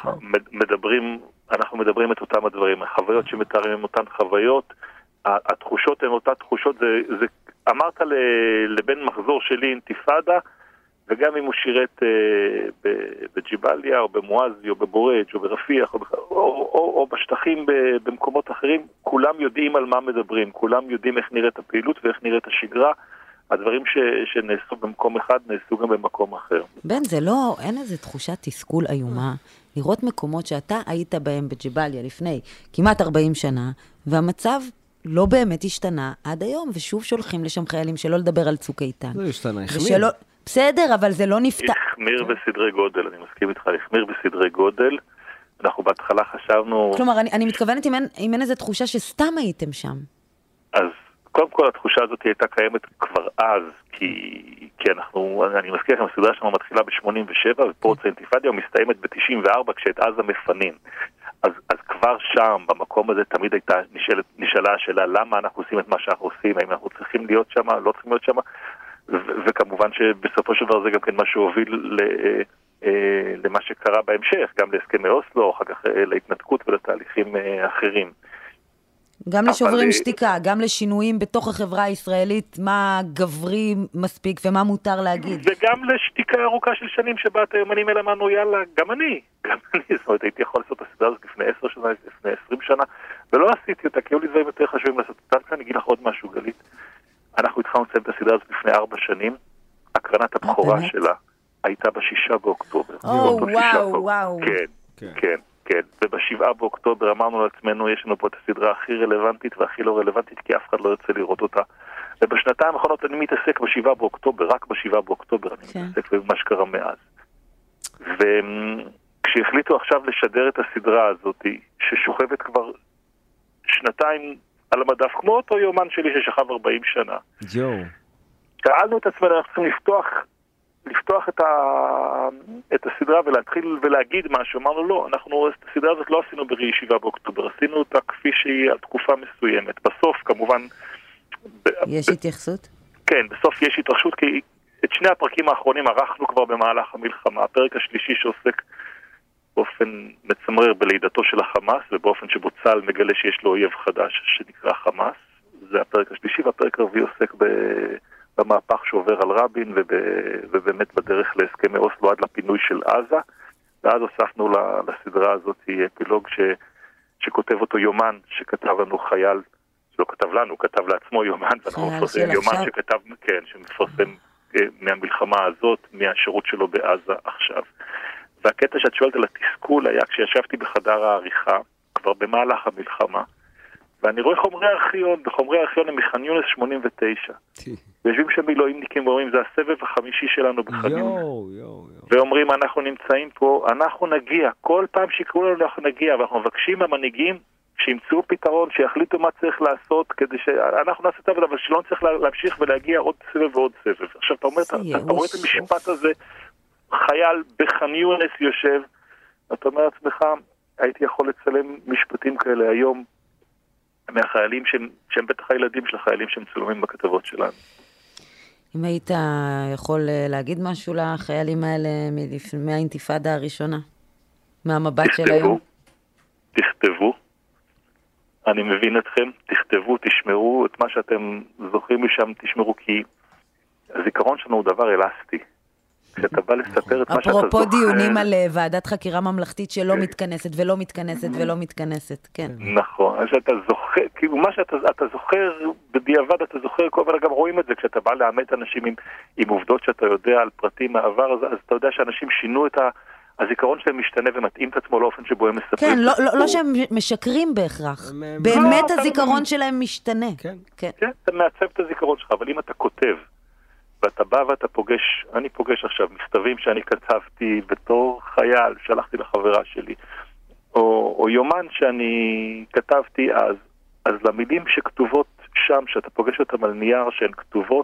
אנחנו מדברים את אותם הדברים, החוויות שמתארים הם אותן חוויות, התחושות הן אותה תחושות, זה אמרת לבן מחזור שלי אינתיפאדה, וגם אם הוא שירת בג'יבליה, או במואזי, או בבורג', או ברפיח, או בשטחים במקומות אחרים, כולם יודעים על מה מדברים, כולם יודעים איך נראית הפעילות ואיך נראית השגרה, הדברים שנעשו במקום אחד נעשו גם במקום אחר. בן, זה לא, אין איזו תחושת תסכול איומה, לראות מקומות שאתה היית בהם בג'יבליה לפני כמעט 40 שנה, והמצב לא באמת השתנה עד היום, ושוב שולחים לשם חיילים שלא לדבר על צוק איתן. זה השתנה, החמיר. בסדר, אבל זה לא נפתח. החמיר בסדרי גודל, אני מסכים איתך, החמיר בסדרי גודל. אנחנו בהתחלה חשבנו... כלומר, אני מתכוונת אם אין איזו תחושה שסתם הייתם שם. אז קודם כל התחושה הזאת הייתה קיימת כבר אז, כי אני מזכיר לכם, הסדרה שלנו מתחילה ב-87, ופורץ האינתיפאדה מסתיימת ב-94, כשאת עזה מפנים. אז כבר שם, במקום הזה, תמיד הייתה נשאלה השאלה, למה אנחנו עושים את מה שאנחנו עושים, האם אנחנו צריכים להיות שם, לא צריכים להיות שם, וכמובן שבסופו של דבר זה גם כן מה שהוביל למה שקרה בהמשך, גם להסכמי אוסלו, אחר כך להתנתקות ולתהליכים אחרים. גם לשוברים שתיקה, גם לשינויים בתוך החברה הישראלית, מה גברי מספיק ומה מותר להגיד. וגם לשתיקה ארוכה של שנים שבה את היומנים אלה אמרנו, יאללה, גם אני, זאת אומרת, הייתי יכול לעשות את הסדרה הזאת לפני 10 שנה, לפני 20 שנה, ולא עשיתי אותה, כי היו לי דברים יותר חשובים לעשות אותה, אני אגיד לך עוד משהו, גלית. אנחנו התחלנו לסיים את הסדרה הזאת לפני 4 שנים, הקרנת הבכורה שלה הייתה ב6 באוקטובר. וואו. כן. וב7 באוקטובר אמרנו לעצמנו, יש לנו פה את הסדרה הכי רלוונטית והכי לא רלוונטית, כי אף אחד לא יוצא לראות אותה. ובשנתיים האחרונות אני מתעסק ב7 באוקטובר, רק ב7 באוקטובר אני מתעסק במה שקרה מאז. וכשהחליטו עכשיו לשדר את הסדרה הזאת, ששוכבת כבר 2 על המדף, כמו אותו יומן שלי ששכב 40 שנה. שאלנו את עצמנו, אנחנו צריכים לפתוח את הסדרה ולהתחיל ולהגיד משהו. אמרנו לא, אנחנו את הסדרה הזאת לא עשינו ב7 באוקטובר, עשינו אותה כפי שהיא על תקופה מסוימת. בסוף כמובן... יש התייחסות? כן, בסוף יש התרחשות, כי את 2 הפרקים האחרונים ערכנו כבר במהלך המלחמה. הפרק השלישי שעוסק באופן מצמרר בלידתו של החמאס, ובאופן שבו צה"ל מגלה שיש לו אויב חדש שנקרא חמאס. זה הפרק השלישי, והפרק הרביעי עוסק במהפך שעובר על רבין, ובאמת בדרך להסכמי אוסלו עד לפינוי של עזה. ואז הוספנו לסדרה הזאת אפילוג שכותב אותו יומן, שכתב לנו חייל, שלא כתב לנו, כתב לעצמו יומן, ואנחנו מפרסם יומן שכתב, כן, שמפרסם מהמלחמה הזאת, מהשירות שלו בעזה עכשיו. והקטע שאת שואלת על התסכול היה כשישבתי בחדר העריכה, כבר במהלך המלחמה, ואני רואה חומרי ארכיון, בחומרי ארכיון הם מח'אן יונס 89. ויושבים שם מילואימניקים ואומרים, זה הסבב החמישי שלנו בח'אן יונס. ואומרים, אנחנו נמצאים פה, אנחנו נגיע, כל פעם שיקראו לנו אנחנו נגיע, ואנחנו מבקשים מהמנהיגים שימצאו פתרון, שיחליטו מה צריך לעשות, כדי שאנחנו נעשה את העבודה, אבל שלא צריך להמשיך ולהגיע עוד סבב ועוד סבב. עכשיו, אתה רואה את המשפט הזה, חייל בח'אן יונס יושב, אתה אומר לעצמך, הייתי יכול לצלם משפטים כאלה היום, מהחיילים שהם בטח הילדים של החיילים שהם צולמים בכתבות שלנו. אם היית יכול להגיד משהו לחיילים האלה מהאינתיפאדה הראשונה, מהמבט של היום? תכתבו. אני מבין אתכם, תכתבו, תשמרו את מה שאתם זוכרים משם, תשמרו, כי הזיכרון שלנו הוא דבר אלסטי. כשאתה בא לספר את מה שאתה זוכר... אפרופו דיונים על ועדת חקירה ממלכתית שלא מתכנסת ולא מתכנסת ולא מתכנסת, כן. נכון, שאתה זוכר, כאילו מה שאתה זוכר, בדיעבד אתה זוכר, אבל גם רואים את זה, כשאתה בא לאמת אנשים עם עובדות שאתה יודע על פרטים מהעבר, אז אתה יודע שאנשים שינו את הזיכרון שלהם משתנה ומתאים את עצמו לאופן שבו הם מספרים. כן, לא שהם משקרים בהכרח. באמת הזיכרון שלהם משתנה. כן, אתה מעצב את הזיכרון שלך, אבל אם אתה כותב, ואתה בא ואתה פוגש, אני פוגש עכשיו מכתבים שאני כתבתי בתור חייל, שלחתי לחברה שלי, או יומן שאני כתבתי אז למילים שכתובות שם, שאתה פוגש אותם על נייר שהן כתובות,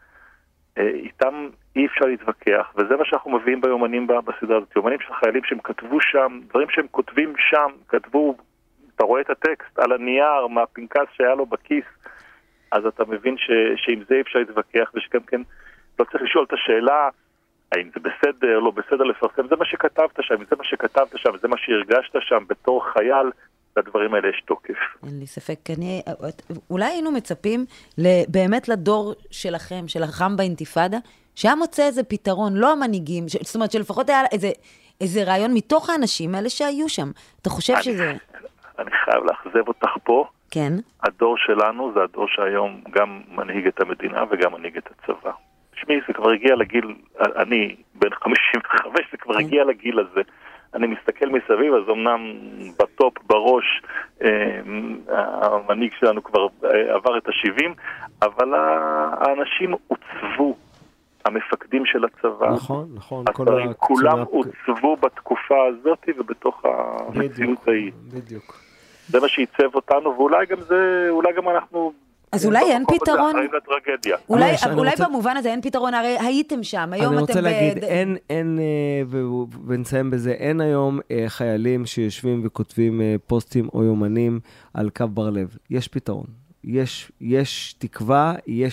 איתם אי אפשר להתווכח, וזה מה שאנחנו מביאים ביומנים בסדרה הזאת, יומנים של חיילים שהם כתבו שם, דברים שהם כותבים שם, כתבו, אתה רואה את הטקסט על הנייר, מהפנקס שהיה לו בכיס, אז אתה מבין שעם זה אפשר להתווכח, ושגם כן לא צריך לשאול את השאלה, האם זה בסדר, לא בסדר לפרסם, זה מה שכתבת שם, זה מה שכתבת שם, זה מה שהרגשת שם בתור חייל, לדברים האלה יש תוקף. אין לי ספק, אולי היינו מצפים באמת לדור שלכם, שלכם באינתיפאדה, שהיה מוצא איזה פתרון, לא המנהיגים, זאת אומרת שלפחות היה איזה רעיון מתוך האנשים האלה שהיו שם. אתה חושב שזה... אני חייב לאכזב אותך פה. כן. הדור שלנו זה הדור שהיום גם מנהיג את המדינה וגם מנהיג את הצבא. שמי, זה כבר הגיע לגיל, אני בן 55, זה כבר הגיע לגיל הזה. אני מסתכל מסביב, אז אמנם בטופ, בראש, המנהיג שלנו כבר עבר את ה-70, אבל האנשים הוצבו, המפקדים של הצבא. נכון, נכון. כולם הוצבו בתקופה הזאת ובתוך המציאות ההיא. בדיוק. זה מה שייצב אותנו, ואולי גם זה, אולי גם אנחנו... אז אולי אין פתרון? אולי רוצה... במובן הזה אין פתרון, הרי הייתם שם, היום אתם... אני רוצה להגיד, אין, ונסיים בזה, אין היום חיילים שיושבים וכותבים פוסטים או יומנים על קו בר לב. יש פתרון. יש תקווה,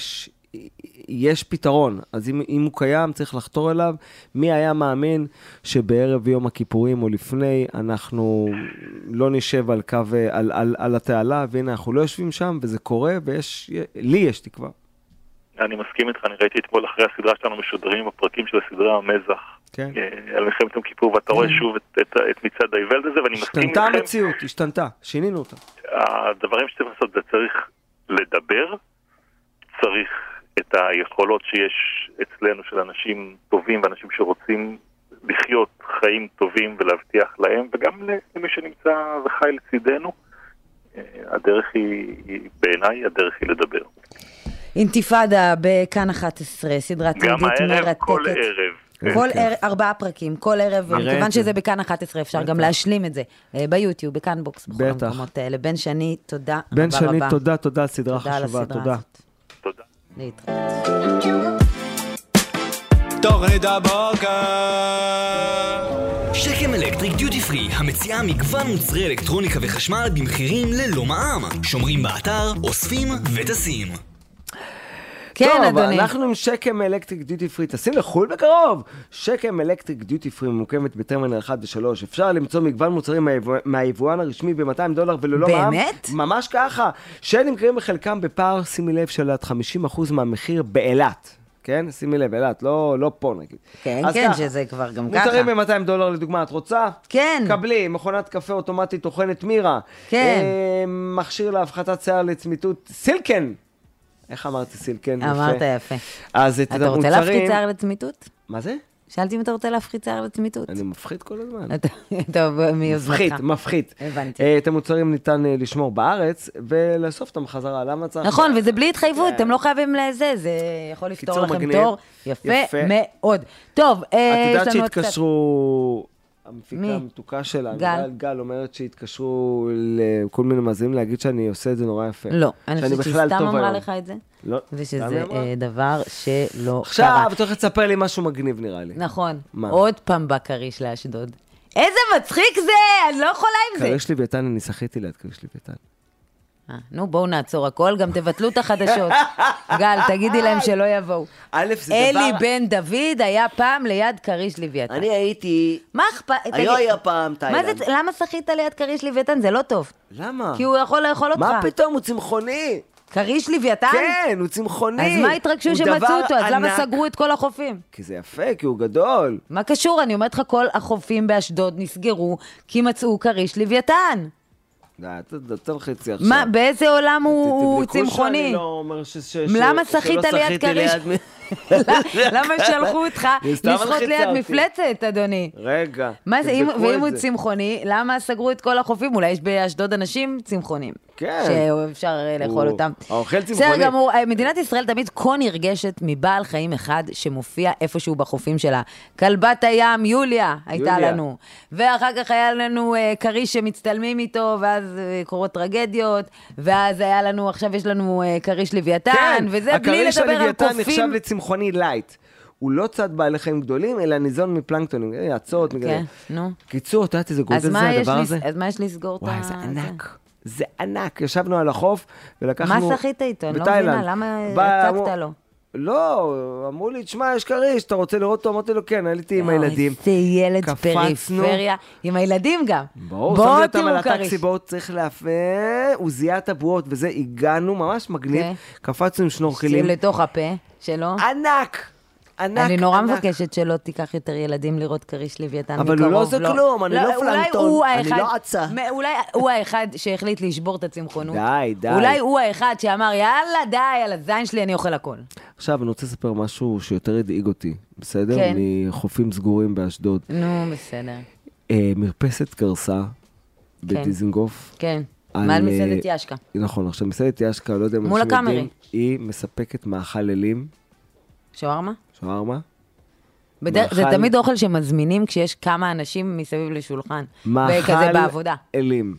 יש פתרון. אז אם הוא קיים, צריך לחתור אליו. מי היה מאמין שבערב יום הכיפורים או לפני, אנחנו לא נשב על קו, על התעלה, והנה אנחנו לא יושבים שם, וזה קורה, לי יש תקווה. אני מסכים איתך, אני ראיתי אתמול אחרי הסדרה שלנו משודרים בפרקים של הסדרה המזח, כן. על מלחמת יום כיפור, ואתה רואה שוב את מצעד האיוולד הזה, ואני מסכים איתכם. השתנתה המציאות, השתנתה, שינינו אותה. הדברים שצריך לעשות זה צריך לדבר, צריך את היכולות שיש אצלנו של אנשים טובים ואנשים שרוצים לחיות חיים טובים ולהבטיח להם, וגם למי שנמצא וחי לצידנו, הדרך היא בעיניי, הדרך היא לדבר. אינתיפאדה בכאן 11, סדרה תיעודית מרתקת. גם הערב, כל ערב. כל ערב, 4 פרקים, כל ערב, מכיוון שזה בכאן 11, אפשר גם להשלים את זה, ביוטיוב, בכאן בוקס, בכל המקומות האלה. בן שני, תודה רבה רבה. בן שני, תודה, סדרה חשובה, תודה. תודה. להתראות. תוכנית הבוקר. שקם אלקטריק דיוטי פרי, המציעה מגוון מוצרי אלקטרוניקה וחשמל במחירים ללא מע"מ. שומרים באתר, אוספים וטסים. כן, טוב, אדוני. אנחנו עם שקם אלקטריק דיוטי פרי, טסים לחול בקרוב. שקם אלקטריק דיוטי פרי ממוקמת בטרמינל 1 ו-3. אפשר למצוא מגוון מוצרים מהיבואן הרשמי ב$200 וללא מע"מ. באמת? ממש ככה. שנמכרים בחלקם בפער, שימי לב, של עד 50% מהמחיר באילת. כן? שימי לב, אילת, לא פה נגיד. כן, כן, שזה כבר גם ככה. מוצרים ב$200 לדוגמה, את רוצה? כן. קבלי, מכונת קפה אוטומטית טוחנת מירה. כן. מכשיר להפחתת שיער לצמיתות, סילקן. איך אמרתי סילקן? אמרת יפה. אז את אתה רוצה להפחית שיער לצמיתות? מה זה? שאלתי אם אתה רוצה להפחית שיער לצמיתות. אני מפחית כל הזמן. אתה מיוזמתך. מפחית. הבנתי. את המוצרים ניתן לשמור בארץ, ולאסוף אותם חזרה. למה צריך? נכון, וזה בלי התחייבות, אתם לא חייבים לזה, זה יכול לפתור לכם תור. יפה מאוד. טוב, את יודעת שהתקשרו... המפיקה המתוקה שלה, גל אומרת שהתקשרו לכל מיני מאזינים להגיד שאני עושה את זה נורא יפה. לא, אני חושבת שהיא סתם אמרה לך את זה. לא. ושזה דבר שלא קרה. עכשיו, אתה הולך לספר לי משהו מגניב נראה לי. נכון. עוד פעם בקריש לאשדוד. איזה מצחיק זה, אני לא יכולה עם זה. כריש לוויתן, אני שחיתי ליד כריש לוויתן. נו, בואו נעצור הכל, גם תבטלו את החדשות. גל, תגידי להם שלא יבואו. אלי בן דוד היה פעם ליד כריש לוויתן. אני הייתי... מה אכפת? היה פעם תאילנד. למה שחית ליד כריש לוויתן? זה לא טוב. למה? כי הוא יכול לאכול אותך. מה פתאום? הוא צמחוני. כריש לוויתן? כן, הוא צמחוני. אז מה התרגשו שמצאו אותו? אז למה סגרו את כל החופים? כי זה יפה, כי הוא גדול. מה קשור? אני אומרת לך, כל החופים באשדוד נסגרו, כי מצאו כריש לוויתן. אתה תלחיצי עכשיו. מה, באיזה עולם הוא צמחוני? שאני לא אומר למה שחית ליד כריש? למה שלחו אותך לשחות ליד מפלצת, אדוני? רגע, מה זה, ואם הוא צמחוני, למה סגרו את כל החופים? אולי יש באשדוד אנשים צמחונים. כן. שאפשר לאכול אותם. האוכל צמחוני. בסדר גמור, מדינת ישראל תמיד כה נרגשת מבעל חיים אחד שמופיע איפשהו בחופים שלה. כלבת הים, יוליה, הייתה לנו. ואחר כך היה לנו כריש שמצטלמים איתו, ואז קורות טרגדיות, ואז היה לנו, עכשיו יש לנו כריש לוויתן, וזה בלי לדבר על קופים. הכריש הלוויתן נחשב לצמחוני לייט. הוא לא צד בעלי חיים גדולים, אלא ניזון מפלנקטונים, עצות, כן, נו. קיצור, אתה יודעת איזה גודל זה הדבר הזה? אז מה יש לסגור את ה... וואי, זה ענק. זה ענק. ישבנו על החוף ולקחנו... מה שחית איתו? אני לא מבינה, למה הצגת לו? לא, אמרו לי, תשמע, יש כריש, אתה רוצה לראות אותו? אמרתי לו, כן, הייתי עם הילדים. איזה ילד פריפריה, עם הילדים גם. בואו, שמתי אותם על הטקסי, בואו צריך להפה, הוא זיהה את הבועות, וזה, הגענו, ממש מגניב, קפצנו עם שנורקלים. לתוך הפה שלו. ענק! ענק, אני נורא מבקשת שלא תיקח יותר ילדים לראות כריש לוויתן מקרוב. אבל הוא לא עושה כלום, אני לא פלנקטון, אני לא עצה. אולי הוא האחד שהחליט לשבור את הצמחונות. די. אולי הוא האחד שאמר, יאללה, די, על הזין שלי אני אוכל הכל. עכשיו, אני רוצה לספר משהו שיותר הדאיג אותי, בסדר? כן. מחופים סגורים באשדוד. נו, בסדר. מרפסת קרסה בדיזנגוף. כן, מעל מסעדת ישקה. נכון, עכשיו מסעדת ישקה, לא יודע מול הקאמרי. היא מספקת מאכל אלים. שווארמה? שווארמה. זה תמיד אוכל שמזמינים כשיש כמה אנשים מסביב לשולחן. מאכל בעבודה. אלים.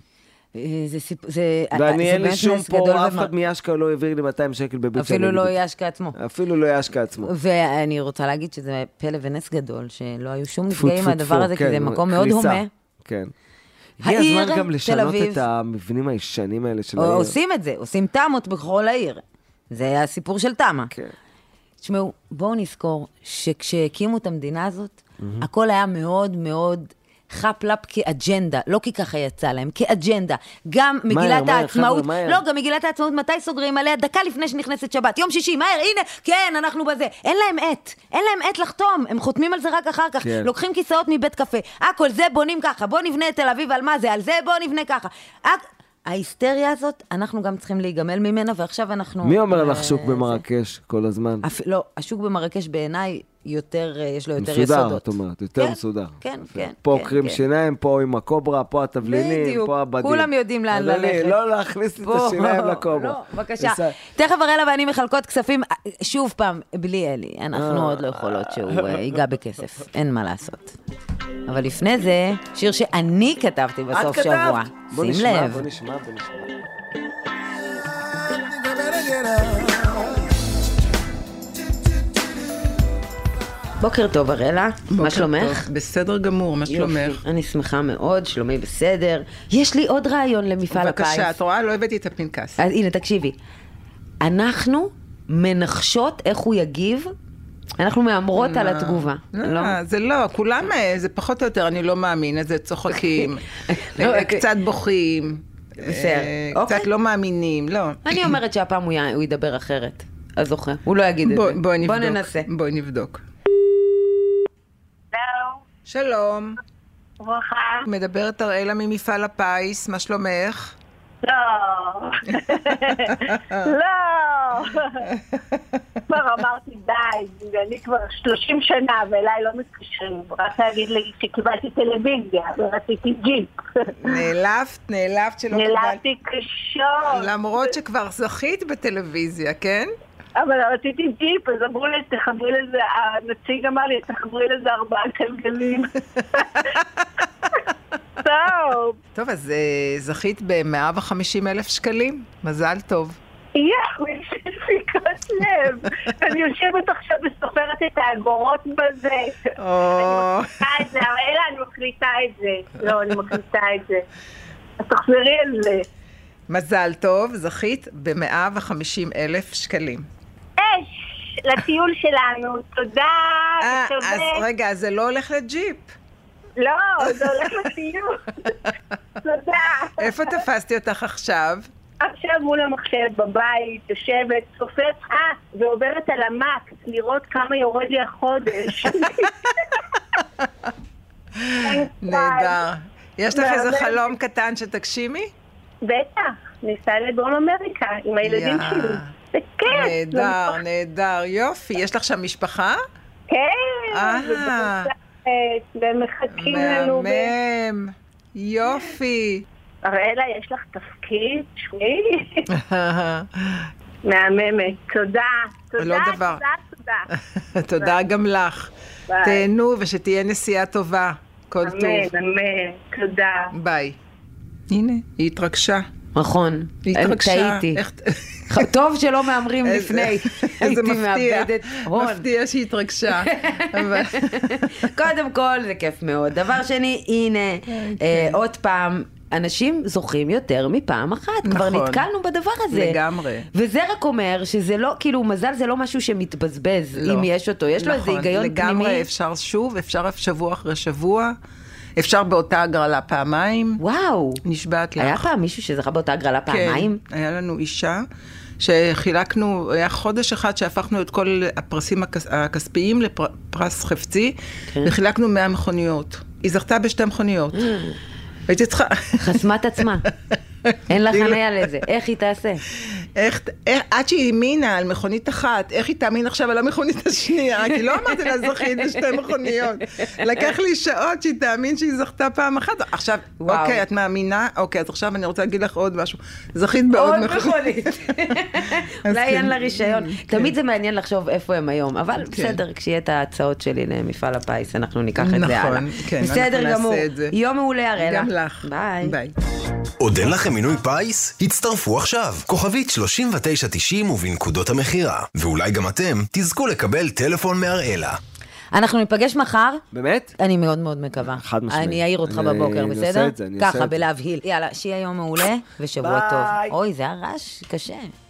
זה ואני אין לי שום פה, אף אחד מישקה לא העביר לי 200 שקל בבית שאני. אפילו לא ישקה עצמו. אפילו לא ישקה עצמו. ואני רוצה להגיד שזה פלא ונס גדול, שלא היו שום נפגעים מהדבר הזה, כי זה מקום מאוד הומה. כן. הגיע הזמן גם לשנות את המבנים הישנים האלה של העיר. עושים את זה, עושים תמות בכל העיר. זה הסיפור של תמה. כן. תשמעו, בואו נזכור שכשהקימו את המדינה הזאת, הכל היה מאוד מאוד חפלפ כאג'נדה, לא כי ככה יצא להם, כאג'נדה. גם מגילת העצמאות, לא, גם מגילת העצמאות, מתי סוגרים עליה? דקה לפני שנכנסת שבת, יום שישי, מהר, הנה, כן, אנחנו בזה. אין להם עת לחתום, הם חותמים על זה רק אחר כך, לוקחים כיסאות מבית קפה, כל זה בונים ככה, בוא נבנה את תל אביב על מה זה, על זה בוא נבנה ככה. ההיסטריה הזאת, אנחנו גם צריכים להיגמל ממנה, ועכשיו אנחנו... מי אומר לך שוק במרקש כל הזמן? לא, השוק במרקש בעיניי יותר, יש לו יותר יסודות. מסודר, את אומרת, יותר מסודר. כן. פה קרים שיניים, פה עם הקוברה, פה התבלינים, פה הבדים. כולם יודעים לאן ללכת. לא להכניס את השיניים לקוברה. לא, בבקשה. תכף אראלה ואני מחלקות כספים, שוב פעם, בלי אלי. אנחנו עוד לא יכולות שהוא ייגע בכסף. אין מה לעשות. אבל לפני זה, שיר שאני כתבתי בסוף שבוע. שים לב. בוא נשמע. בוקר טוב, אראלה. מה שלומך? בסדר גמור, מה שלומך? אני שמחה מאוד, שלומי בסדר. יש לי עוד רעיון למפעל הפיס. בבקשה, את רואה? לא הבאתי את הפנקס. הנה, תקשיבי. אנחנו מנחשות איך הוא יגיב, אנחנו מאמרות על התגובה. לא, זה לא, כולם, זה פחות או יותר, אני לא מאמין, זה צוחקים, קצת בוכים, קצת לא מאמינים, לא. אני אומרת שהפעם הוא ידבר אחרת, אז זוכה, הוא לא יגיד את זה. בוא ננסה. בואי נבדוק. שלום. ברכה. מדברת אראלה ממפעל הפיס, מה שלומך? לא. כבר אמרתי די, ואני כבר 30 שנה ואליי לא מתקשרים. רק להגיד לי שקיבלתי טלוויזיה ורציתי ג'יפ. נעלבת שלא קיבלתי. נעלבתי קשות. למרות שכבר זכית בטלוויזיה, כן? אבל רציתי ג'יפ, אז אמרו לי, תחברי לזה, הנציג אמר לי, תחברי לזה 4 גלגלים. טוב, אז זכית ב150,000 שקלים, מזל טוב. מי שהפיקות לב. אני יושבת עכשיו וסופרת את האגורות בזה. אני מקליטה את זה, אלה, אני מקליטה את זה. לא, אני מקליטה את זה. אז תחזרי על זה. מזל טוב, זכית ב150,000 שקלים. לטיול שלנו, תודה. אז רגע, זה לא הולך לג'יפ. לא, זה הולך לטיול. תודה. איפה תפסתי אותך עכשיו? עכשיו מול המחשב בבית, יושבת, סופרת, ועוברת על המק, לראות כמה יורד לי החודש. נהדר. יש לך איזה חלום קטן שתגשימי? בטח, ניסה לדרום אמריקה עם הילדים שלי. זה כיף. נהדר, נהדר, יופי. יש לך שם משפחה? כן, והם מחכים לנו. מהמם, יופי. אראלה, יש לך תפקיד? שמי? מהממת, תודה. לא דבר. תודה. תודה גם לך. תהנו ושתהיה נסיעה טובה. כל טוב. אמן, אמן, תודה. ביי. הנה, היא התרגשה. נכון, טעיתי. טוב שלא מאמרים לפני. הייתי מאבדת הון. מפתיע שהיא התרגשה. קודם כל, זה כיף מאוד. דבר שני, הנה, עוד פעם, אנשים זוכים יותר מפעם אחת. כבר נתקלנו בדבר הזה. לגמרי. וזה רק אומר שזה לא, כאילו, מזל זה לא משהו שמתבזבז, אם יש אותו. יש לו איזה היגיון פנימי. לגמרי, אפשר שוב, אפשר שבוע אחרי שבוע. אפשר באותה הגרלה פעמיים. וואו. נשבעת לך. היה פעם מישהו שזכה באותה הגרלה פעמיים? כן, היה לנו אישה שחילקנו, היה חודש אחד שהפכנו את כל הפרסים הכספיים לפרס חפצי, וחילקנו 100 מכוניות. היא זכתה ב2 מכוניות. הייתי צריכה... חסמה את עצמה. אין לה חניה לזה. איך היא תעשה? עד שהיא האמינה על מכונית אחת, איך היא תאמין עכשיו על המכונית השנייה? כי לא אמרתי לה זכית ב2 מכוניות. לקח לי שעות שהיא תאמין שהיא זכתה פעם אחת. עכשיו, אוקיי, את מאמינה? אוקיי, אז עכשיו אני רוצה להגיד לך עוד משהו. זכית בעוד מכונית. אולי אין לה רישיון. תמיד זה מעניין לחשוב איפה הם היום, אבל בסדר, כשיהיה את ההצעות שלי למפעל הפיס, אנחנו ניקח את זה הלאה. בסדר גמור. יום מעולה, אראלה. גם לך. ביי. עוד אין לכם מינוי פיס? הצטרפו עכשיו. כוכבית 3990 ובנקודות המחירה. ואולי גם אתם תזכו לקבל טלפון מאראלה. אנחנו ניפגש מחר. באמת? אני מאוד מאוד מקווה. חד משמעית. אני אעיר אותך בבוקר, בסדר? ככה, בלהבהיל. יאללה, שיהיה יום מעולה ושבוע טוב. אוי, זה היה רעש קשה.